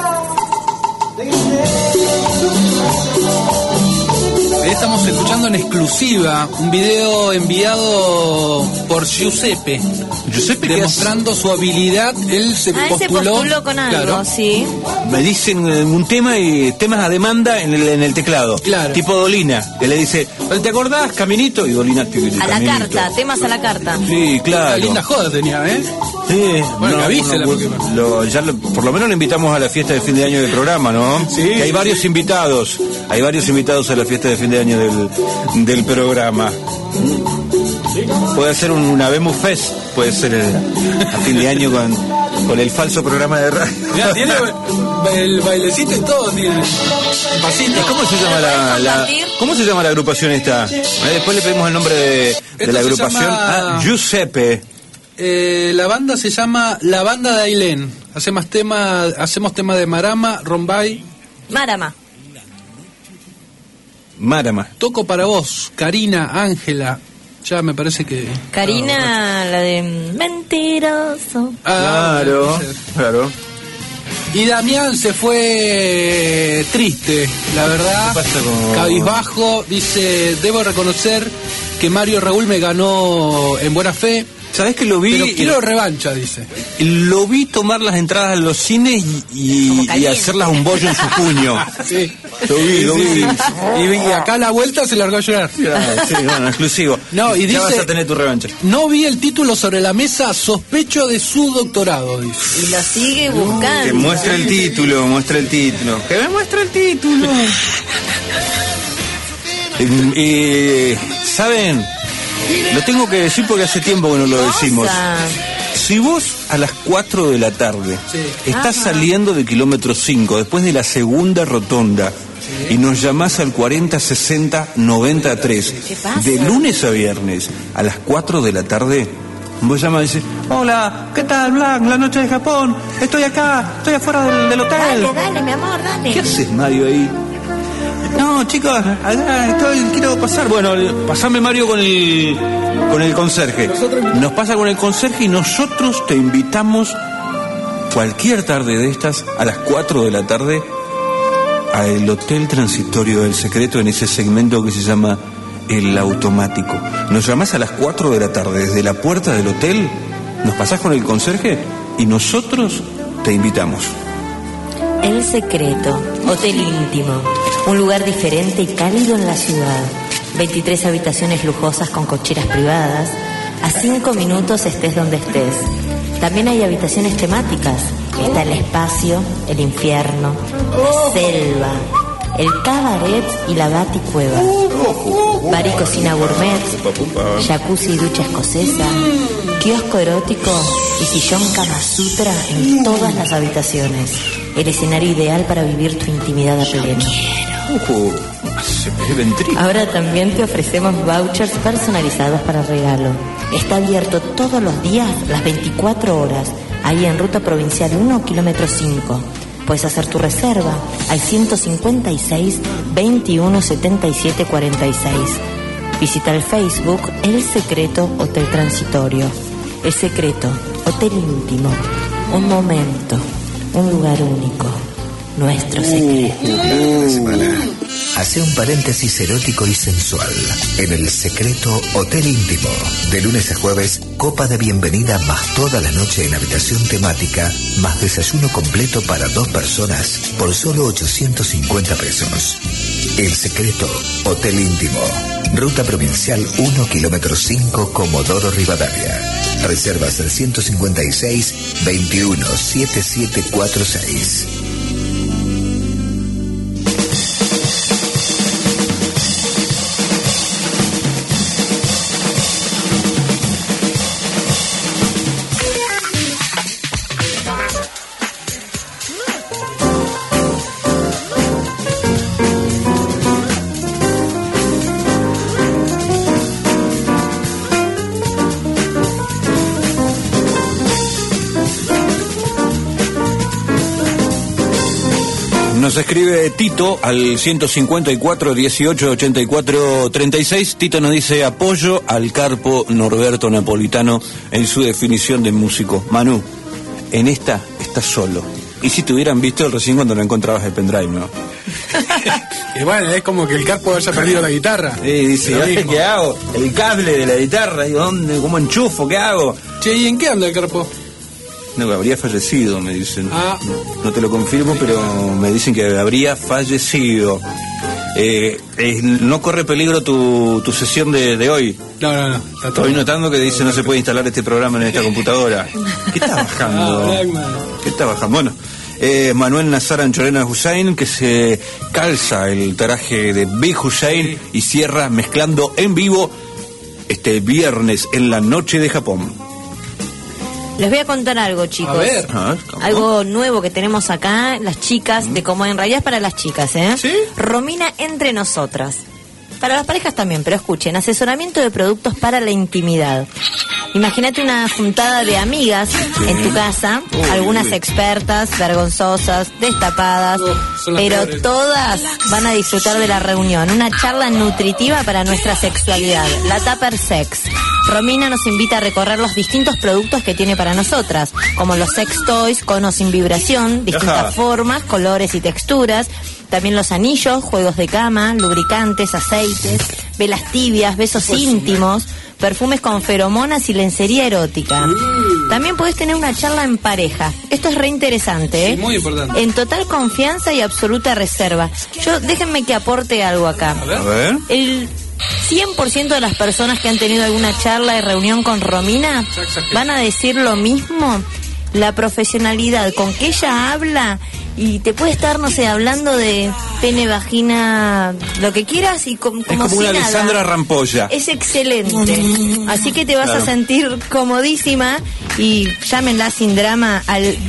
Speaker 4: Estamos escuchando en exclusiva un video enviado por Giuseppe. Demostrando su habilidad. Él se postuló
Speaker 5: con algo, sí.
Speaker 3: Me dicen un tema y temas a demanda en el teclado.
Speaker 4: Claro.
Speaker 3: Tipo Dolina. Que le dice, ¿te acordás? Caminito. Y Dolina.
Speaker 5: A la carta, temas a la carta.
Speaker 3: Sí, claro.
Speaker 4: Una linda joda tenía, ¿eh?
Speaker 3: Sí.
Speaker 4: Bueno, avísela.
Speaker 3: Por lo menos lo invitamos a la fiesta de fin de año del programa, ¿no?
Speaker 4: Sí.
Speaker 3: Que hay varios invitados. Hay varios invitados a la fiesta de fin de año del programa. Puede ser un Habemos Fest, puede ser a fin de año con el falso programa de radio.
Speaker 4: Mirá, tiene el bailecito y todo, tiene pasito.
Speaker 3: ¿Cómo se llama la agrupación esta? Después le pedimos el nombre de la agrupación. Giuseppe.
Speaker 4: La banda se llama La Banda de Ailén. Hacemos tema de Marama, Rombay.
Speaker 3: Marama.
Speaker 4: Toco para vos, Karina, Ángela. Ya me parece que...
Speaker 5: Karina, la de Mentiroso.
Speaker 3: Claro.
Speaker 4: Y Damián se fue triste, la verdad.
Speaker 3: ¿Qué pasa con...
Speaker 4: Cabizbajo, dice, debo reconocer que Mario Raúl me ganó en buena fe.
Speaker 3: ¿Sabés que lo vi?
Speaker 4: Pero quiero revancha, dice.
Speaker 3: Lo vi tomar las entradas a los cines y hacerlas un bollo en su puño.
Speaker 4: Sí.
Speaker 3: Lo vi.
Speaker 4: Y acá a la vuelta se largó a llorar.
Speaker 3: Sí, bueno, exclusivo.
Speaker 4: No, y
Speaker 3: ya
Speaker 4: dice,
Speaker 3: vas a tener tu revancha.
Speaker 4: No vi el título sobre la mesa, sospecho de su doctorado, dice.
Speaker 5: Y lo sigue buscando.
Speaker 3: Que muestre el título. Que me muestre el título. ¿Saben? Lo tengo que decir porque hace tiempo que no lo decimos. Si vos a las 4 de la tarde estás saliendo de kilómetro 5 después de la segunda rotonda y nos llamás al 4060-93 de lunes a viernes a las 4 de la tarde, vos llamas y dices, hola, ¿qué tal, Black? La Noche de Japón, estoy acá, estoy afuera del hotel.
Speaker 5: Dale, mi amor, dale.
Speaker 3: ¿Qué haces, Mario, ahí? No, chicos, allá quiero pasar. Bueno, pasame, Mario, con el conserje. Nos pasa con el conserje y nosotros te invitamos cualquier tarde de estas a las 4 de la tarde al Hotel Transitorio del Secreto, en ese segmento que se llama El Automático. Nos llamás a las 4 de la tarde desde la puerta del hotel, nos pasás con el conserje y nosotros te invitamos.
Speaker 5: El Secreto, hotel íntimo, un lugar diferente y cálido en la ciudad. 23 habitaciones lujosas con cocheras privadas. A 5 minutos estés donde estés. También hay habitaciones temáticas. Está el espacio, el infierno, la selva, el cabaret y la baticueva. Bar y cocina gourmet, jacuzzi y ducha escocesa, kiosco erótico y sillón Kama Sutra en todas las habitaciones. El escenario ideal para vivir tu intimidad a pleno. Ahora también te ofrecemos vouchers personalizados para regalo. Está abierto todos los días, las 24 horas, ahí en Ruta Provincial 1, kilómetro 5. Puedes hacer tu reserva al 156 21 77 46. Visita el Facebook El Secreto Hotel Transitorio. El Secreto Hotel Íntimo. Un momento, un lugar único. Nuestro secreto.
Speaker 16: Hace un paréntesis erótico y sensual en El Secreto Hotel Íntimo. De lunes a jueves, copa de bienvenida más toda la noche en habitación temática, más desayuno completo para 2 personas por solo 850 pesos. El Secreto Hotel Íntimo. Ruta Provincial 1, kilómetro 5, Comodoro Rivadavia. Reservas al 156 21 7746.
Speaker 21: Nos escribe Tito al 154 18 84 36. Tito nos dice: apoyo al Carpo Norberto Napolitano en su definición de músico. Manu, en esta estás solo. Y si te hubieran visto recién cuando no encontrabas el pendrive, ¿no?
Speaker 4: Y bueno, es como que el Carpo haya perdido la guitarra.
Speaker 21: Dice, ¿qué hago? El cable de la guitarra, digo, ¿dónde? ¿Cómo enchufo? ¿Qué hago?
Speaker 4: Che, ¿y en qué anda el Carpo?
Speaker 21: No, habría fallecido, me dicen. No te lo confirmo, pero me dicen que habría fallecido. ¿No corre peligro tu sesión de hoy?
Speaker 4: No.
Speaker 21: Estoy notando que dice no se puede instalar este programa en esta computadora. ¿Qué está bajando? ¿Qué está bajando? Bueno, Manuel Nazar Anchorena Hussein, que se calza el traje de Big Hussein y cierra mezclando en vivo este viernes en la noche de Japón.
Speaker 5: Les voy a contar algo, chicos.
Speaker 21: A ver,
Speaker 5: algo nuevo que tenemos acá, las chicas, de cómo en realidad es para las chicas, ¿eh? ¿Sí? Romina entre nosotras. Para las parejas también, pero escuchen, asesoramiento de productos para la intimidad. Imagínate una juntada de amigas en tu casa, algunas expertas, vergonzosas, destapadas, pero todas van a disfrutar de la reunión. Una charla nutritiva para nuestra sexualidad, la Tupper Sex. Romina nos invita a recorrer los distintos productos que tiene para nosotras, como los sex toys con o sin vibración, distintas formas, colores y texturas. También los anillos, juegos de cama, lubricantes, aceites, velas tibias, besos íntimos, perfumes con feromonas y lencería erótica. También podés tener una charla en pareja. Esto es re interesante, ¿eh?
Speaker 4: Sí, muy importante.
Speaker 5: En total confianza y absoluta reserva. Déjenme que aporte algo acá.
Speaker 21: A ver.
Speaker 5: El 100% de las personas que han tenido alguna charla y reunión con Romina van a decir lo mismo. La profesionalidad con que ella habla, y te puede estar, no sé, hablando de pene, vagina, lo que quieras, y como
Speaker 21: es como
Speaker 5: si
Speaker 21: una
Speaker 5: nada.
Speaker 21: Alessandra Rampolla.
Speaker 5: Es excelente. Así que te vas a sentir comodísima, y llámenla sin drama al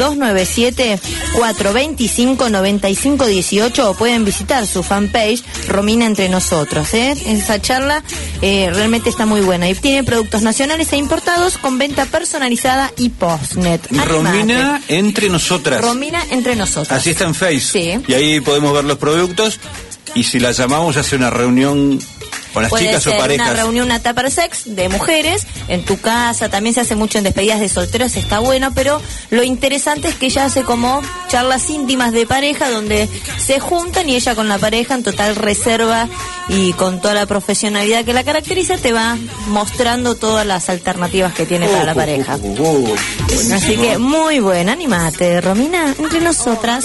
Speaker 5: 297-425-9518, o pueden visitar su fanpage Romina Entre Nosotros, ¿eh? Esa charla realmente está muy buena y tiene productos nacionales e importados con venta personalizada y postnet.
Speaker 21: Romina Entre Nosotras.
Speaker 5: Romina Entre Nosotras.
Speaker 21: Así está en Face.
Speaker 5: Sí.
Speaker 21: Y ahí podemos ver los productos. Y si la llamamos, hace una reunión con las chicas o parejas.
Speaker 5: Una reunión, una Tupper Sex de mujeres en tu casa. También se hace mucho en despedidas de solteros, está bueno. Pero lo interesante es que ella hace como charlas íntimas de pareja, donde se juntan y ella con la pareja en total reserva y con toda la profesionalidad que la caracteriza, te va mostrando todas las alternativas que tiene para la pareja. Así que muy buena, animate, Romina Entre Nosotras.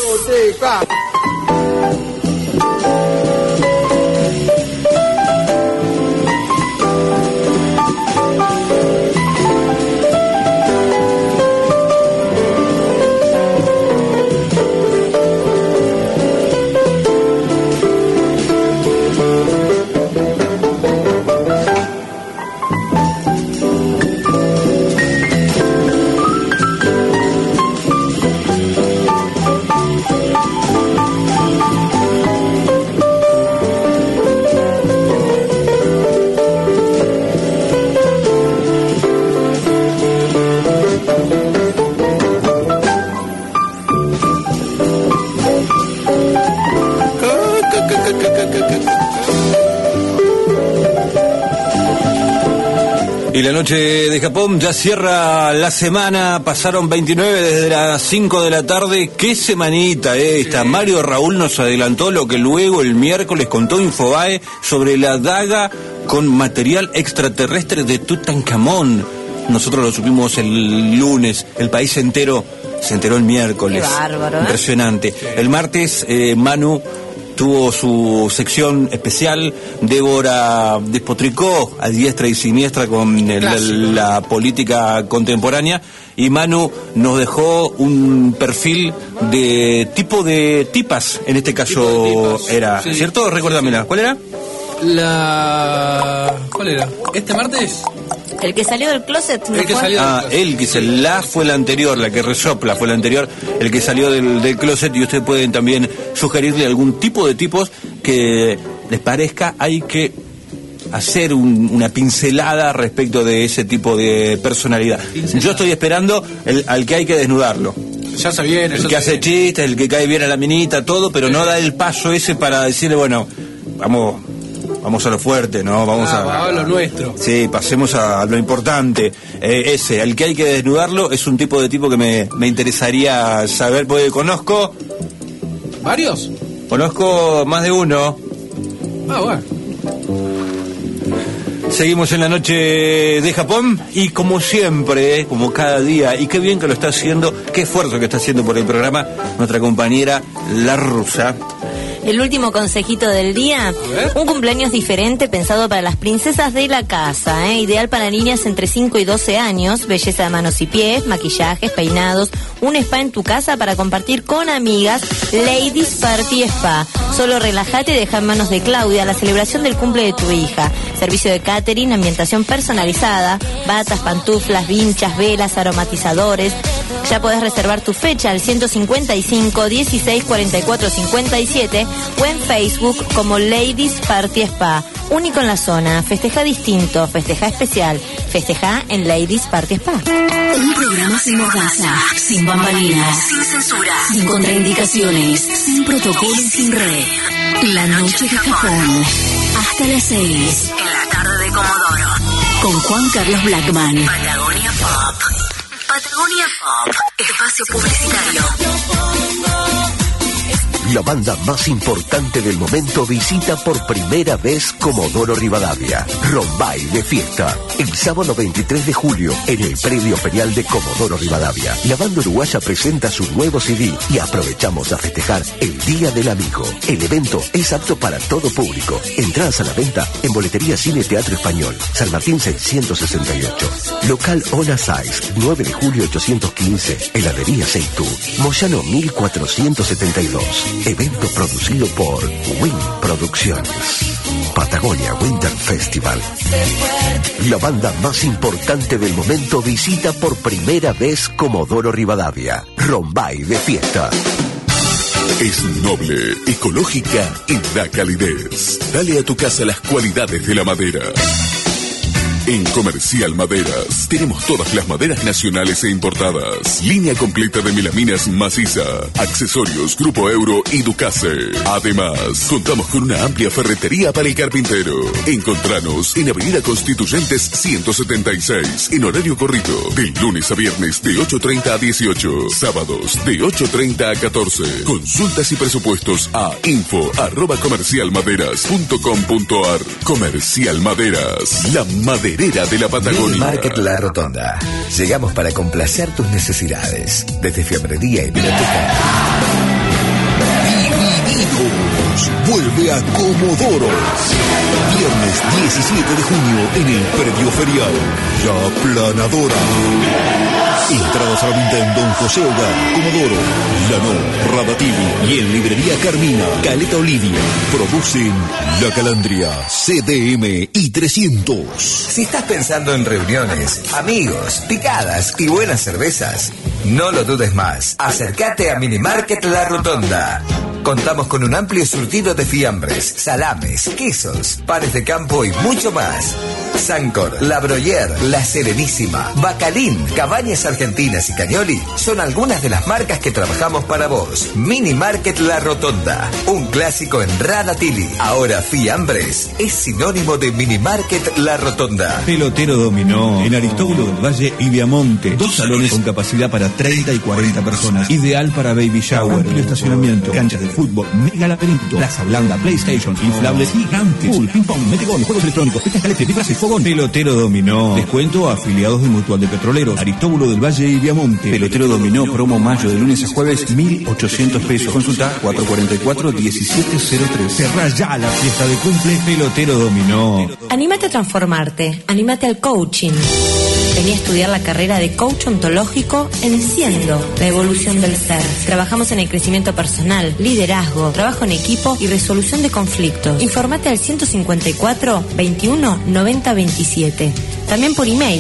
Speaker 21: la noche de Japón ya cierra la semana, pasaron 29 desde las 5 de la tarde. Qué semanita esta. Mario Raúl nos adelantó lo que luego el miércoles contó Infobae sobre la daga con material extraterrestre de Tutankamón. Nosotros lo supimos el lunes, el país entero se enteró el miércoles.
Speaker 5: Qué bárbaro, ¿eh?
Speaker 21: Impresionante. El martes Manu tuvo su sección especial. Débora despotricó a diestra y siniestra con la política contemporánea, y Manu nos dejó un perfil de tipo de tipas, en este caso era, sí. ¿Cierto? Recuérdamela, ¿cuál era?
Speaker 4: ¿Cuál era? ¿Este martes?
Speaker 5: El que salió del closet. ¿No
Speaker 21: la fue la anterior, la que resopla fue la anterior, el que salió del closet, y ustedes pueden también sugerirle algún tipo de tipos que les parezca. Hay que hacer una pincelada respecto de ese tipo de personalidad. Yo estoy esperando al que hay que desnudarlo.
Speaker 4: Ya se viene.
Speaker 21: El que hace chistes, el que cae bien a la minita, todo, pero no da el paso ese para decirle, bueno, vamos a lo fuerte, ¿no? Vamos a
Speaker 4: lo nuestro.
Speaker 21: Sí, pasemos a lo importante. Ese, al que hay que desnudarlo, es un tipo de tipo que me interesaría saber, porque conozco...
Speaker 4: ¿Varios?
Speaker 21: Conozco más de uno.
Speaker 4: Bueno.
Speaker 21: Seguimos en la noche de Japón, y como siempre, como cada día, y qué bien que lo está haciendo, qué esfuerzo que está haciendo por el programa nuestra compañera La Rusa.
Speaker 5: El último consejito del día, un cumpleaños diferente pensado para las princesas de la casa, ideal para niñas entre 5 y 12 años, belleza de manos y pies, maquillajes, peinados, un spa en tu casa para compartir con amigas, Ladies Party Spa. Solo relájate y deja en manos de Claudia la celebración del cumple de tu hija. Servicio de catering, ambientación personalizada, batas, pantuflas, vinchas, velas, aromatizadores. Ya podés reservar tu fecha al 155 16 44 57 o en Facebook como Ladies Party Spa. Único en la zona. Festeja distinto, festeja especial, festeja en Ladies Party Spa.
Speaker 12: Un programa sin mordaza, sin bambalinas, sin censura, sin contraindicaciones, sin protocolo y sin red. La noche de Japón. Hasta las 6. En la tarde de Comodoro. Con Juan Carlos Blackman. Patagonia Pop. Patagonia Pop. Espacio publicitario.
Speaker 16: La banda más importante del momento visita por primera vez Comodoro Rivadavia. Rombay de fiesta. El sábado 23 de julio, en el predio ferial de Comodoro Rivadavia, la banda uruguaya presenta su nuevo CD y aprovechamos a festejar el Día del Amigo. El evento es apto para todo público. Entradas a la venta en Boletería Cine Teatro Español, San Martín 668. Local Ona Size, 9 de julio 815, Heladería Seitú, Moyano 1472. Evento producido por Win Producciones. Patagonia Winter Festival. La banda más importante del momento visita por primera vez Comodoro Rivadavia. Rombay de fiesta.
Speaker 6: Es noble, ecológica y da calidez. Dale a tu casa las cualidades de la madera. En Comercial Maderas tenemos todas las maderas nacionales e importadas. Línea completa de melaminas maciza, accesorios Grupo Euro y Ducase. Además, contamos con una amplia ferretería para el carpintero. Encontranos en Avenida Constituyentes 176, en horario corrido, de lunes a viernes de 8:30 a 18, sábados de 8:30 a 14. Consultas y presupuestos a info@comercialmaderas.com.ar. Comercial Maderas, la maderera de la Patagonia.
Speaker 16: Mini Market La Rotonda. Llegamos para complacer tus necesidades. Desde fiambrería y biblioteca.
Speaker 1: Divididos. Vuelve a Comodoro. Viernes 17 de junio en el predio ferial. La Planadora. Entradas a la venta en Don José Hogar, Comodoro, Lanó, Radatili y en Librería Carmina, Caleta Olivia. Producen La Calandria, CDM y 300.
Speaker 16: Si estás pensando en reuniones, amigos, picadas y buenas cervezas, no lo dudes más. Acércate a Mini Market La Rotonda. Contamos con un amplio surtido de fiambres, salames, quesos, panes de campo y mucho más. Sancor, La Broyer, La Serenísima, Bacalín, Cabañas Argentinas y Cañoli son algunas de las marcas que trabajamos para vos. Mini Market La Rotonda, un clásico en Radatili. Ahora Fiambres es sinónimo de Mini Market La Rotonda.
Speaker 1: Pelotero dominó en Aristóbulo del Valle y Viamonte. 2 salones con capacidad para 30 y 40 personas. Ideal para baby shower, amplio estacionamiento, canchas de fútbol, mega laberinto, plaza blanda, PlayStation, inflables gigantes, pool, ping pong, metegol, juegos electrónicos, pistas calientes, disfraces, fogón. Pelotero dominó. Descuento a afiliados de Mutual de Petroleros, Aristóbulo del Valle y Viamonte. Pelotero dominó, promo mayo de lunes a jueves, 1.800 pesos. Consulta 444-1703. Cerrá ya la fiesta de cumple. Pelotero dominó.
Speaker 5: Anímate a transformarte, anímate al coaching. Vení a estudiar la carrera de coach ontológico en Siendo, la evolución del ser. Trabajamos en el crecimiento personal, liderazgo, trabajo en equipo y resolución de conflictos. Informate al 154 21 90 27. También por email.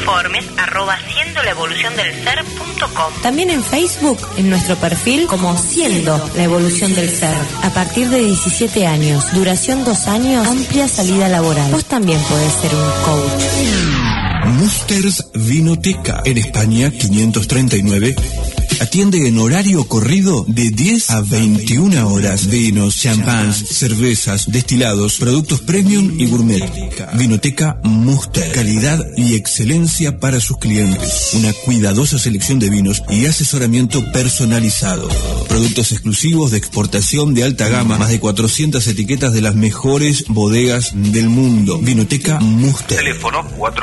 Speaker 5: informes@siendolaevoluciondelser.com. También en Facebook, en nuestro perfil como Siendo la evolución del ser. A partir de 17 años, duración 2 años, amplia salida laboral. Vos también podés ser un coach.
Speaker 1: Musters Vinoteca, en España 539. Atiende en horario corrido de 10 a 21 horas. Vinos, champans, cervezas, destilados, productos premium y gourmet. Vinoteca Muster. Calidad y excelencia para sus clientes. Una cuidadosa selección de vinos y asesoramiento personalizado. Productos exclusivos de exportación de alta gama. Más de 400 etiquetas de las mejores bodegas del mundo. Vinoteca Muster.
Speaker 22: Teléfono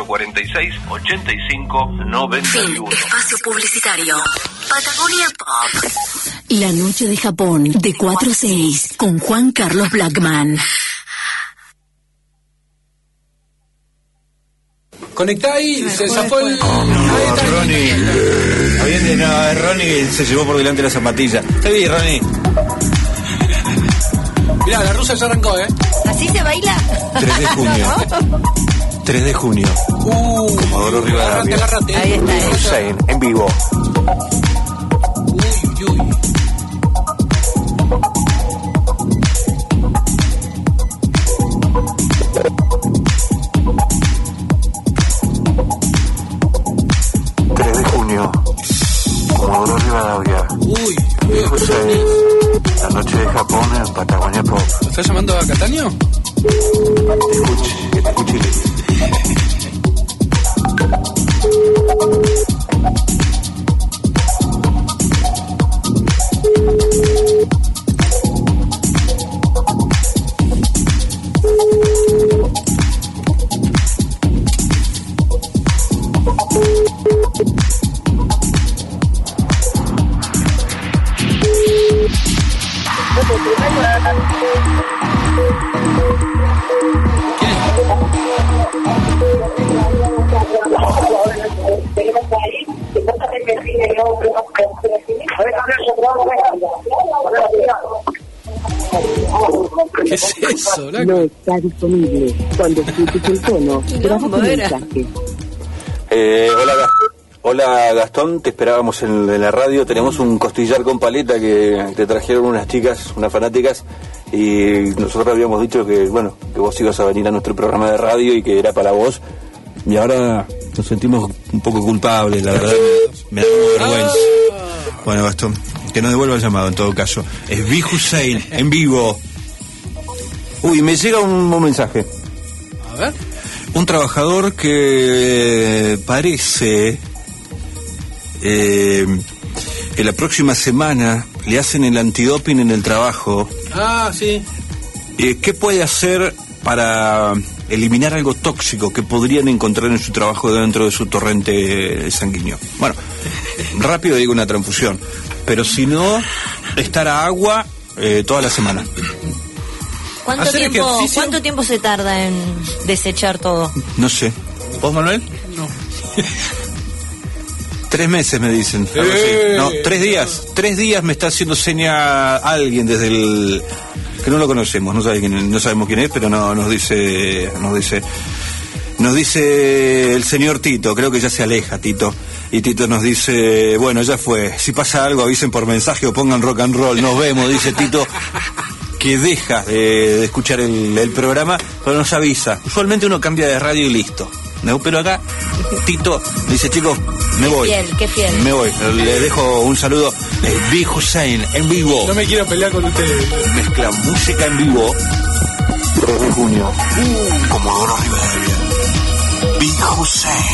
Speaker 22: 446-8591.
Speaker 12: Fin. Espacio publicitario. Patagonia Pop. La noche de Japón, de 4 a 6, con Juan Carlos Blackman.
Speaker 4: Conectá ahí, se zafó el...
Speaker 3: Ronnie. No, Ronnie se llevó por delante la zapatilla. Está bien, Ronnie.
Speaker 4: Mirá, la rusa ya arrancó, ¿eh?
Speaker 5: ¿Así se baila?
Speaker 3: 3 de junio. 3 de junio. Comodoro Rivadavia.
Speaker 5: Agárrate. Ahí está.
Speaker 3: Hussein, en vivo.
Speaker 4: Uy.
Speaker 3: 3 de junio. Comodoro Rivadavia.
Speaker 4: Uy.
Speaker 3: Hussein. La noche de Japón en Patagonia Pop.
Speaker 4: ¿Estás llamando a Cataño?
Speaker 3: Que te escuche.
Speaker 4: ¿Qué es eso, loco?
Speaker 10: No está disponible. Cuando escuches el tono, graba tu mensaje.
Speaker 3: Hola Gastón, te esperábamos en la radio. Tenemos un costillar con paleta que te trajeron unas chicas, unas fanáticas, y nosotros habíamos dicho que vos ibas a venir a nuestro programa de radio y que era para vos, y ahora nos sentimos un poco culpables, la verdad. Me da vergüenza. Bueno, Gastón, que nos devuelva el llamado en todo caso. Es Vi Hussein, en vivo. Uy, me llega un mensaje.
Speaker 4: A ver.
Speaker 3: Un trabajador que parece que la próxima semana le hacen el antidoping en el trabajo.
Speaker 4: Ah, sí.
Speaker 3: ¿Qué puede hacer para eliminar algo tóxico que podrían encontrar en su trabajo dentro de su torrente sanguíneo? Bueno, rápido digo una transfusión, pero si no, estar a agua toda la semana.
Speaker 5: ¿Cuánto tiempo se tarda en desechar todo?
Speaker 3: No sé. ¿Vos, Manuel?
Speaker 4: No.
Speaker 3: 3 meses me dicen. Algo así. No, 3 días. 3 días me está haciendo seña alguien desde el... que no lo conocemos, no sabemos quién es, pero no, nos dice el señor Tito, creo que ya se aleja Tito, y Tito nos dice, bueno, ya fue, si pasa algo avisen por mensaje o pongan rock and roll, nos vemos, dice Tito, que deja de escuchar el programa, pero nos avisa. Usualmente uno cambia de radio y listo. ¿No? Pero acá Tito dice, chicos, me voy.
Speaker 5: Qué fiel.
Speaker 3: Me voy. Le dejo un saludo. Big Hussein en vivo.
Speaker 4: No me quiero pelear con ustedes.
Speaker 3: Mezcla música en vivo. 3 de junio. Comodoro Rivadavia. Big Hussein.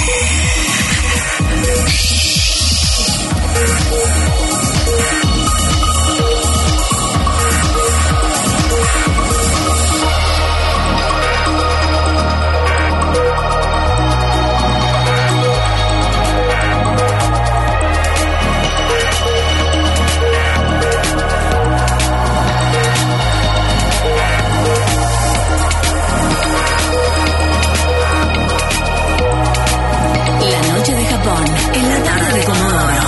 Speaker 12: La noche de Japón, en la tarde de Comodoro.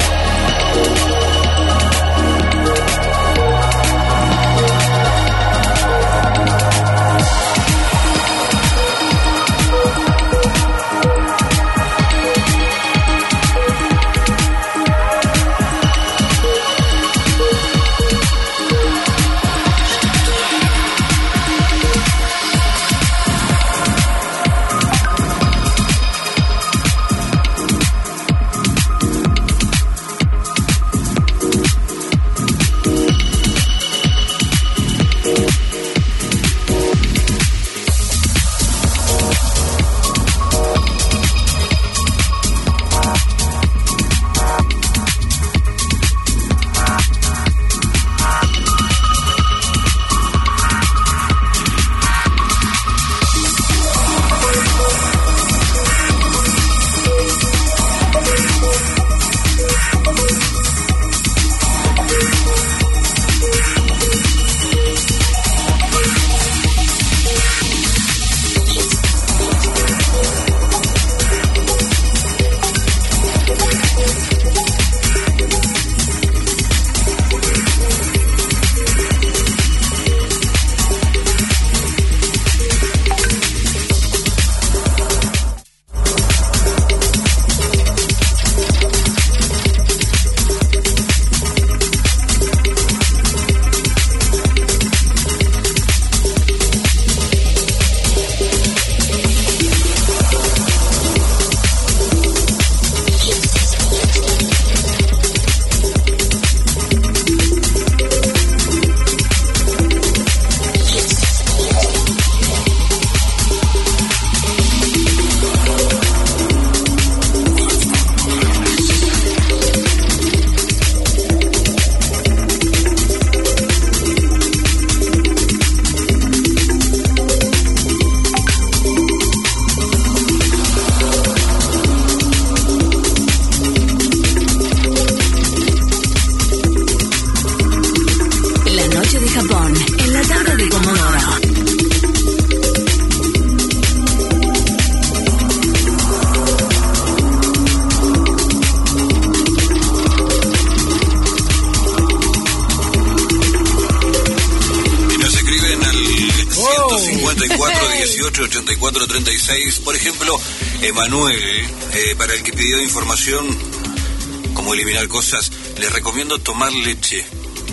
Speaker 3: Por ejemplo, Emanuel, para el que pidió información, cómo eliminar cosas, le recomiendo tomar leche.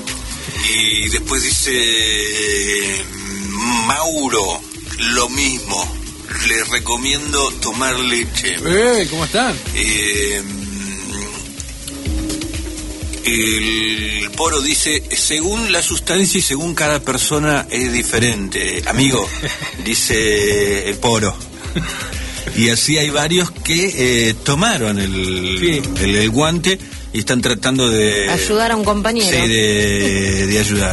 Speaker 3: Y después dice Mauro, lo mismo, le recomiendo tomar leche.
Speaker 4: ¿Cómo están?
Speaker 3: El Poro dice, según la sustancia y según cada persona es diferente. Amigo, dice el Poro. Y así hay varios que tomaron el guante y están tratando de
Speaker 5: ayudar a un compañero.
Speaker 3: Sí, de ayudar.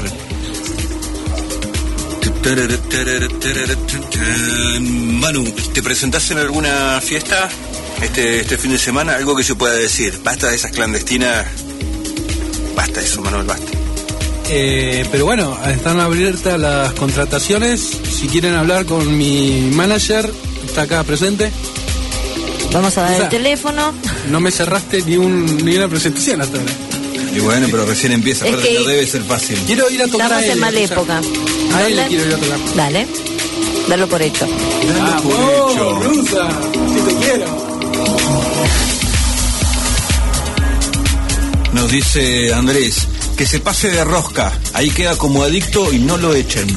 Speaker 3: Manu, ¿te presentás en alguna fiesta este fin de semana? Algo que se pueda decir. Basta de esas clandestinas. Basta eso, Manuel, basta.
Speaker 4: Pero bueno, están abiertas las contrataciones. Si quieren hablar con mi manager, está acá presente.
Speaker 5: Vamos a dar el teléfono.
Speaker 4: No me cerraste ni una presentación hasta ahora.
Speaker 3: Y bueno, pero recién empieza,
Speaker 5: es que
Speaker 3: no debe ser fácil.
Speaker 4: Quiero ir a tocar
Speaker 5: estamos
Speaker 4: a él.
Speaker 5: En mala época.
Speaker 4: A él le quiero ir a tocar.
Speaker 5: Dale, dalo por hecho.
Speaker 3: Dalo por hecho.
Speaker 4: Rusa, si te quiero.
Speaker 3: Nos dice Andrés,
Speaker 21: que se pase de rosca. Ahí queda como adicto y no lo echen.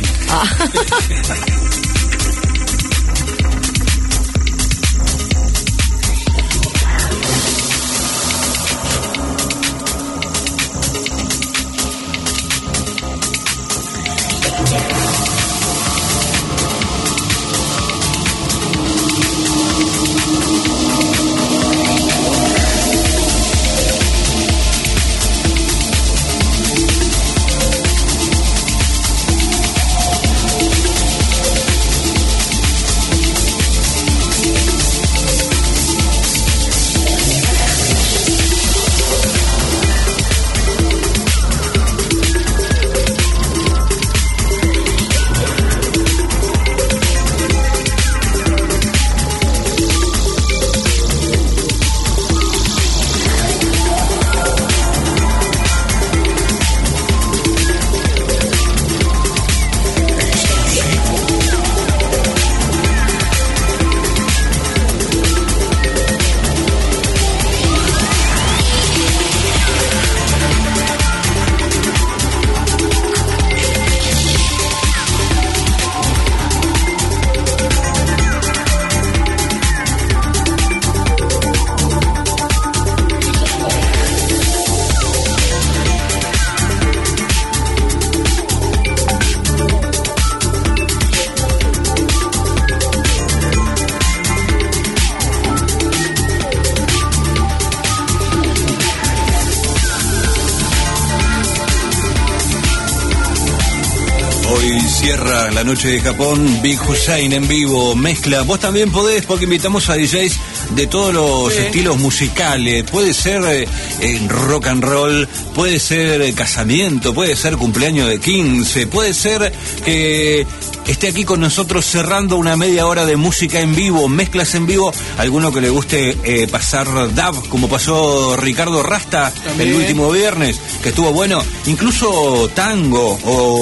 Speaker 21: Cierra la noche de Japón, Big Hussein en vivo, mezcla. Vos también podés, porque invitamos a DJs de todos los estilos musicales. Puede ser rock and roll, puede ser casamiento, puede ser cumpleaños de 15, puede ser que esté aquí con nosotros cerrando una media hora de música en vivo, mezclas en vivo, alguno que le guste pasar dub, como pasó Ricardo Rasta también el último viernes, que estuvo bueno, incluso tango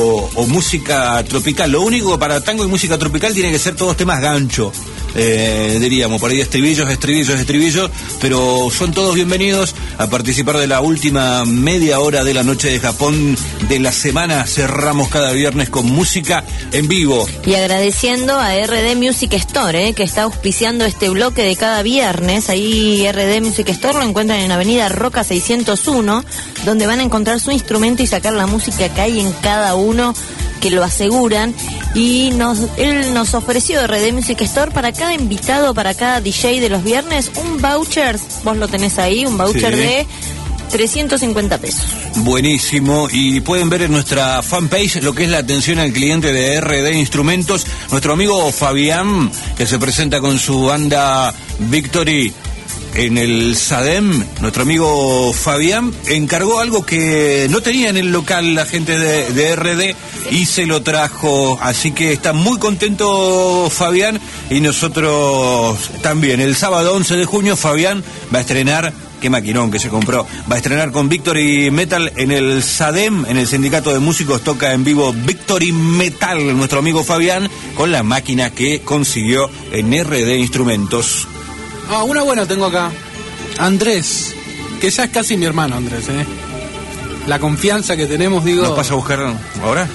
Speaker 21: o música tropical. Lo único para tango y música tropical tiene que ser todos temas gancho. Diríamos, por ahí estribillos, pero son todos bienvenidos a participar de la última media hora de la noche de Japón de la semana. Cerramos cada viernes con música en vivo.
Speaker 5: Y agradeciendo a RD Music Store, que está auspiciando este bloque de cada viernes. Ahí RD Music Store lo encuentran en Avenida Roca 601, donde van a encontrar su instrumento y sacar la música que hay en cada uno, que lo aseguran. Y él nos ofreció RD Music Store para cada invitado, para cada DJ de los viernes, un voucher, vos lo tenés ahí, un voucher de 350 pesos.
Speaker 21: Buenísimo, y pueden ver en nuestra fanpage lo que es la atención al cliente de RD Instrumentos. Nuestro amigo Fabián, que se presenta con su banda Victory en el SADEM, nuestro amigo Fabián encargó algo que no tenía en el local la gente de RD y se lo trajo, así que está muy contento Fabián y nosotros también. El sábado 11 de junio Fabián va a estrenar, qué maquinón que se compró, va a estrenar con Victory Metal en el SADEM, en el Sindicato de Músicos, toca en vivo Victory Metal, nuestro amigo Fabián, con la máquina que consiguió en RD Instrumentos.
Speaker 4: Una buena tengo acá. Andrés, que ya es casi mi hermano, Andrés, La confianza que tenemos, digo.
Speaker 21: ¿Nos pasa a buscar ahora?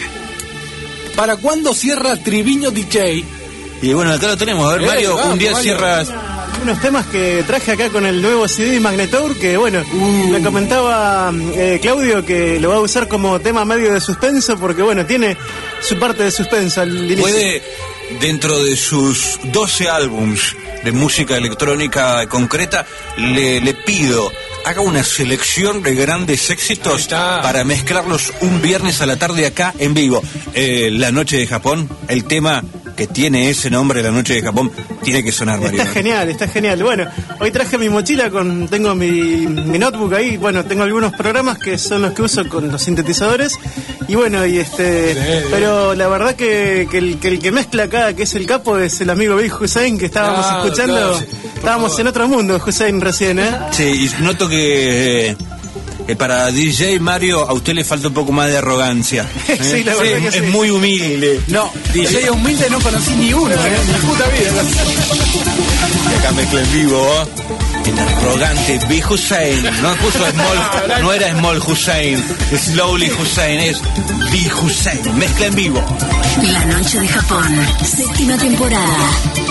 Speaker 4: ¿Para cuándo cierra Triviño DJ?
Speaker 21: Y bueno, acá lo tenemos. A ver, Mario, un día cierras.
Speaker 8: Unos temas que traje acá con el nuevo CD de Magnetour, que bueno, me comentaba Claudio que lo va a usar como tema medio de suspenso, porque bueno, tiene su parte de suspenso al inicio.
Speaker 21: Puede, dentro de sus 12 álbums de música electrónica concreta, le pido, haga una selección de grandes éxitos para mezclarlos un viernes a la tarde acá en vivo. La Noche de Japón, el tema que tiene ese nombre, La Noche de Japón, tiene que sonar, Mario.
Speaker 8: Está genial. Bueno, hoy traje mi mochila, tengo mi notebook ahí, bueno, tengo algunos programas que son los que uso con los sintetizadores, y bueno, pero la verdad que el que mezcla acá, que es el capo, es el amigo Big Hussein, que estábamos escuchando, estábamos en otro mundo, Hussein, recién,
Speaker 21: Sí, y noto que para DJ Mario a usted le falta un poco más de arrogancia.
Speaker 8: Sí, la verdad que
Speaker 21: es muy humilde.
Speaker 4: No, DJ humilde no conocí ni uno, ni puta vida.
Speaker 21: Y acá mezcla en vivo,
Speaker 3: El arrogante B. Hussein. No puso Small, no era Small Hussein, Slowly Hussein, es B. Hussein. Mezcla en vivo.
Speaker 12: La Noche de Japón, 7ª temporada.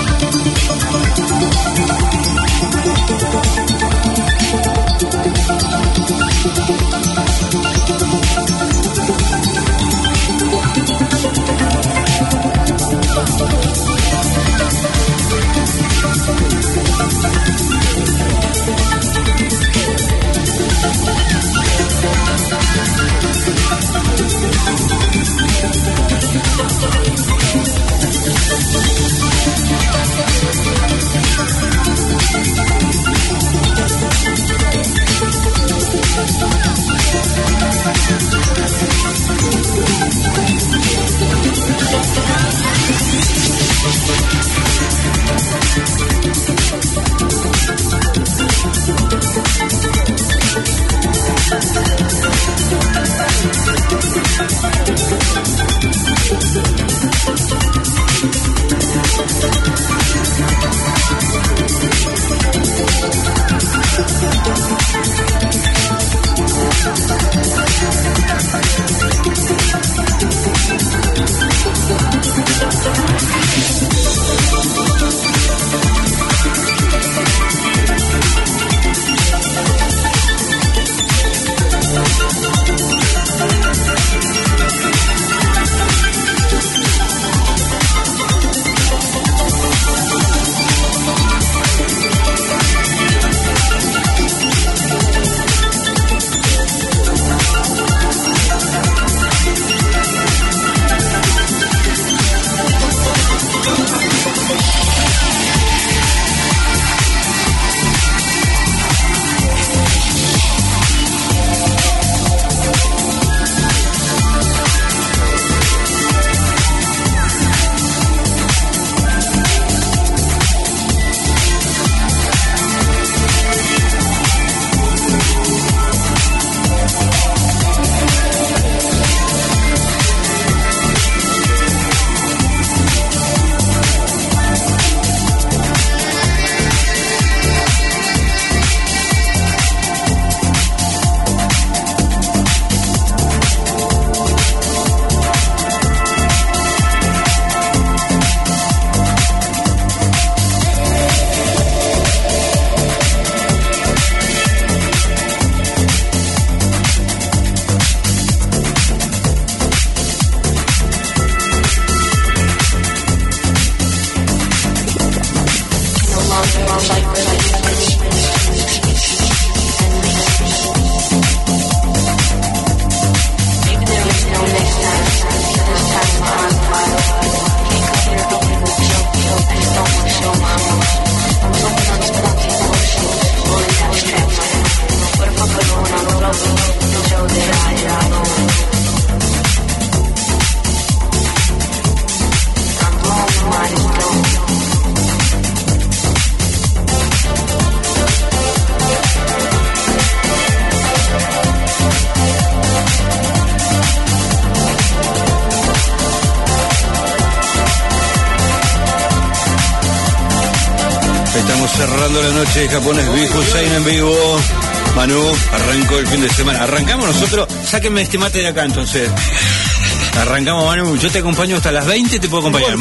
Speaker 3: Cerrando la noche de Japón es B. Hussein en vivo. Manu, arrancó el fin de semana. Arrancamos nosotros. Sáquenme este mate de acá entonces. Arrancamos, Manu. Yo te acompaño hasta las 20, te puedo acompañar.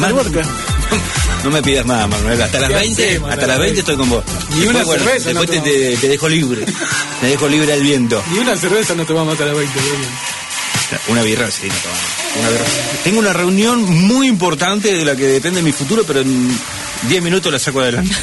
Speaker 3: No me pidas más, Manuel. Hasta las 20, hasta las 20 estoy con vos.
Speaker 4: Ni una cerveza.
Speaker 3: Después te dejo libre. Te dejo libre al viento.
Speaker 4: Ni una cerveza no tomamos hasta las 20.
Speaker 3: Una birra, sí, no tomamos. Una birra. Tengo una reunión muy importante de la que depende mi futuro, pero en 10 minutos la saco adelante.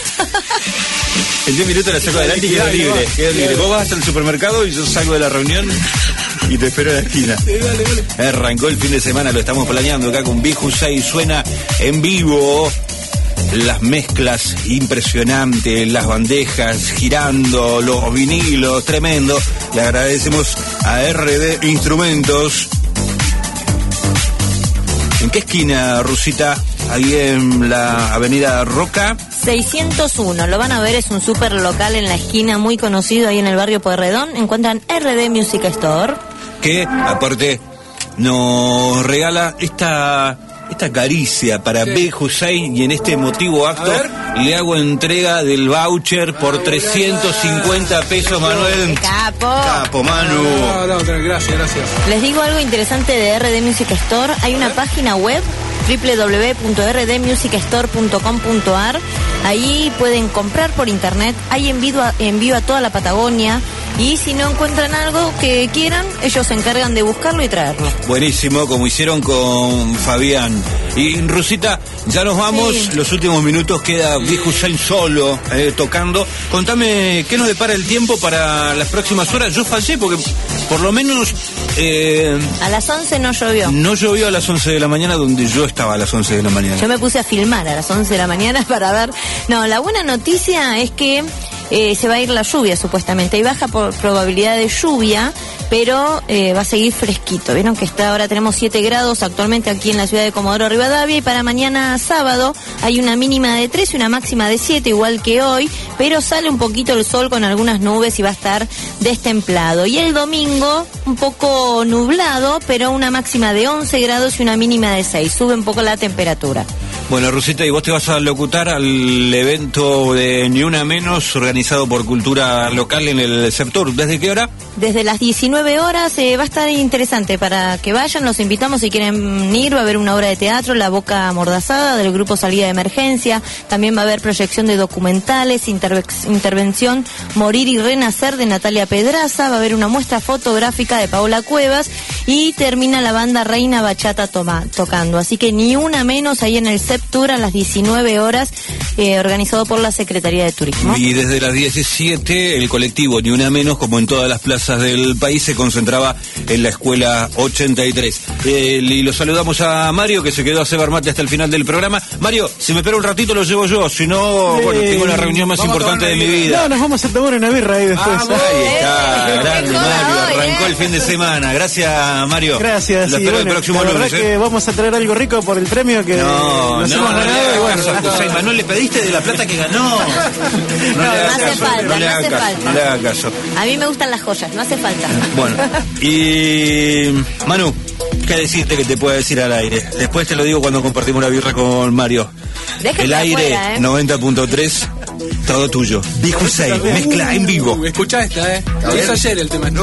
Speaker 3: En 10 minutos la saco adelante y quedo libre. Quedo libre. Vos vas hasta el supermercado y yo salgo de la reunión y te espero en la esquina. Arrancó el fin de semana, lo estamos planeando acá con B. Hussein. Suena en vivo. Las mezclas impresionantes, las bandejas girando, los vinilos, tremendo. Le agradecemos a RD Instrumentos. ¿En qué esquina, Rusita? Ahí en la avenida Roca.
Speaker 5: 601, lo van a ver, es un súper local en la esquina muy conocido ahí en el barrio Pueyrredón. Encuentran RD Music Store.
Speaker 3: Que, aparte, nos regala esta esta caricia para B. Hussein, y en este emotivo acto le hago entrega del voucher por 350 pesos, Manuel.
Speaker 5: Capo,
Speaker 3: Manu.
Speaker 4: No, gracias.
Speaker 5: Les digo algo interesante de RD Music Store. Hay una página web www.rdmusicstore.com.ar. Ahí pueden comprar por internet. Hay envío a toda la Patagonia. Y si no encuentran algo que quieran, ellos se encargan de buscarlo y traerlo.
Speaker 3: Buenísimo, como hicieron con Fabián. Y Rusita, ya nos vamos. Sí. Los últimos minutos queda Viejo Hussein solo tocando. Contame qué nos depara el tiempo para las próximas horas. Yo fallé porque por lo menos...
Speaker 5: a las 11 no llovió.
Speaker 3: No llovió a las 11 de la mañana donde yo estaba a las 11 de la mañana.
Speaker 5: Yo me puse a filmar a las 11 de la mañana para ver... No, la buena noticia es que se va a ir la lluvia supuestamente. Hay baja probabilidad de lluvia, pero va a seguir fresquito. Vieron que ahora tenemos 7 grados actualmente aquí en la ciudad de Comodoro Rivadavia, y para mañana sábado hay una mínima de 3 y una máxima de 7, igual que hoy, pero sale un poquito el sol con algunas nubes y va a estar destemplado. Y el domingo un poco nublado, pero una máxima de 11 grados y una mínima de 6. Sube un poco la temperatura.
Speaker 3: Bueno, Rusita, y vos te vas a locutar al evento de Ni Una Menos, organizado por Cultura Local en el Septur. ¿Desde qué hora?
Speaker 5: Desde las 19 horas. Va a estar interesante para que vayan. Los invitamos si quieren ir. Va a haber una obra de teatro, La Boca Amordazada, del grupo Salida de Emergencia. También va a haber proyección de documentales, intervención Morir y Renacer de Natalia Pedraza. Va a haber una muestra fotográfica de Paola Cuevas. Y termina la banda Reina Bachata tocando. Así que Ni Una Menos ahí en el Septur a las 19 horas, organizado por la Secretaría de Turismo.
Speaker 3: Y desde las 17 el colectivo Ni Una Menos, como en todas las plazas del país, se concentraba en la escuela 83. Y lo saludamos a Mario, que se quedó a cebar mate hasta el final del programa. Mario, si me espera un ratito lo llevo yo, si no, bueno, tengo la reunión más importante de mi vida.
Speaker 8: No, nos vamos a tomar una birra ahí después.
Speaker 3: Ahí está, grande Mario, arrancó el fin de semana. Gracias, Mario.
Speaker 8: Gracias.
Speaker 3: Lo espero el próximo lunes.
Speaker 8: La verdad que vamos a traer algo rico por el premio que nos hemos ganado.
Speaker 3: No le pediste de la plata que ganó.
Speaker 5: No hace falta.
Speaker 3: No le haga caso.
Speaker 5: A mí me gustan las joyas, no hace falta.
Speaker 3: Bueno, y Manu, ¿qué decirte que te pueda decir al aire? Después te lo digo cuando compartimos una birra con Mario.
Speaker 5: Déjate
Speaker 3: el aire
Speaker 5: afuera,
Speaker 3: 90.3, todo tuyo. Viejo Hussein, mezcla en vivo.
Speaker 4: Escuchá esta, Lo hizo ayer el tema.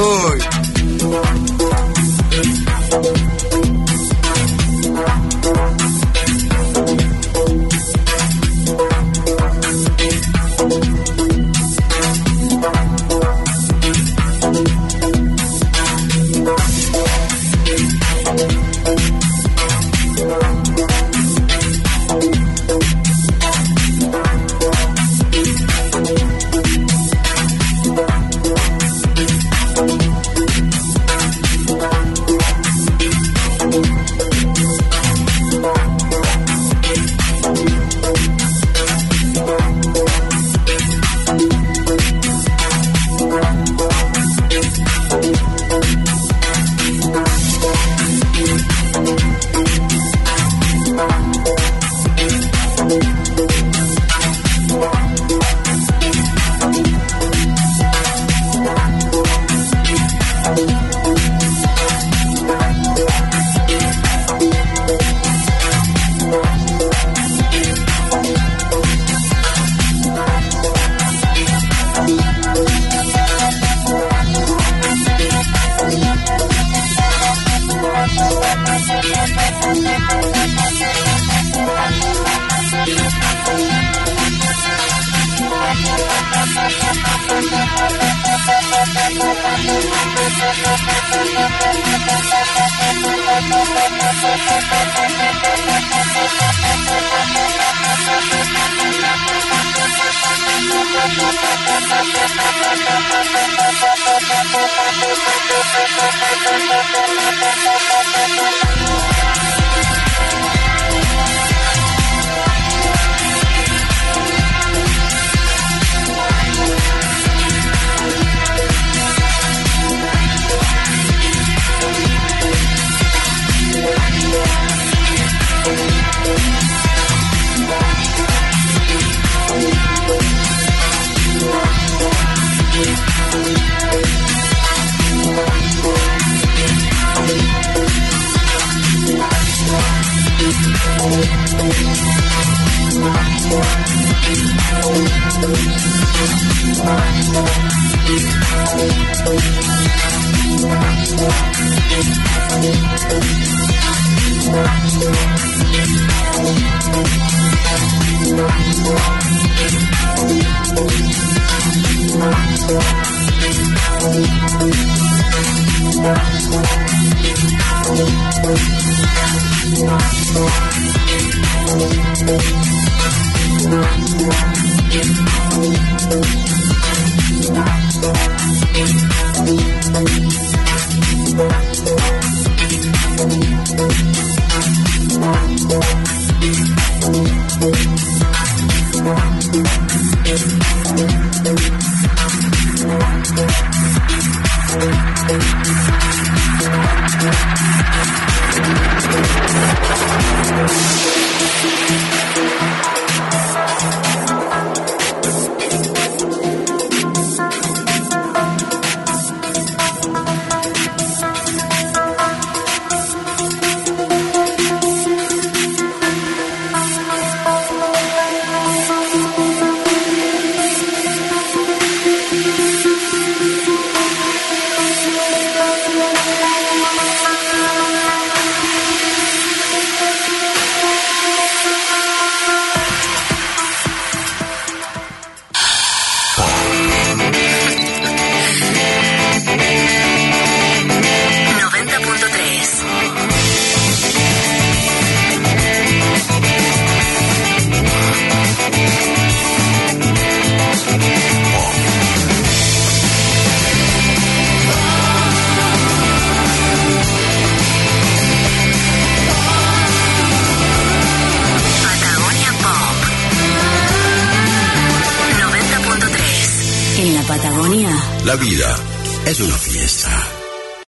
Speaker 12: En la Patagonia.
Speaker 2: La vida es una fiesta.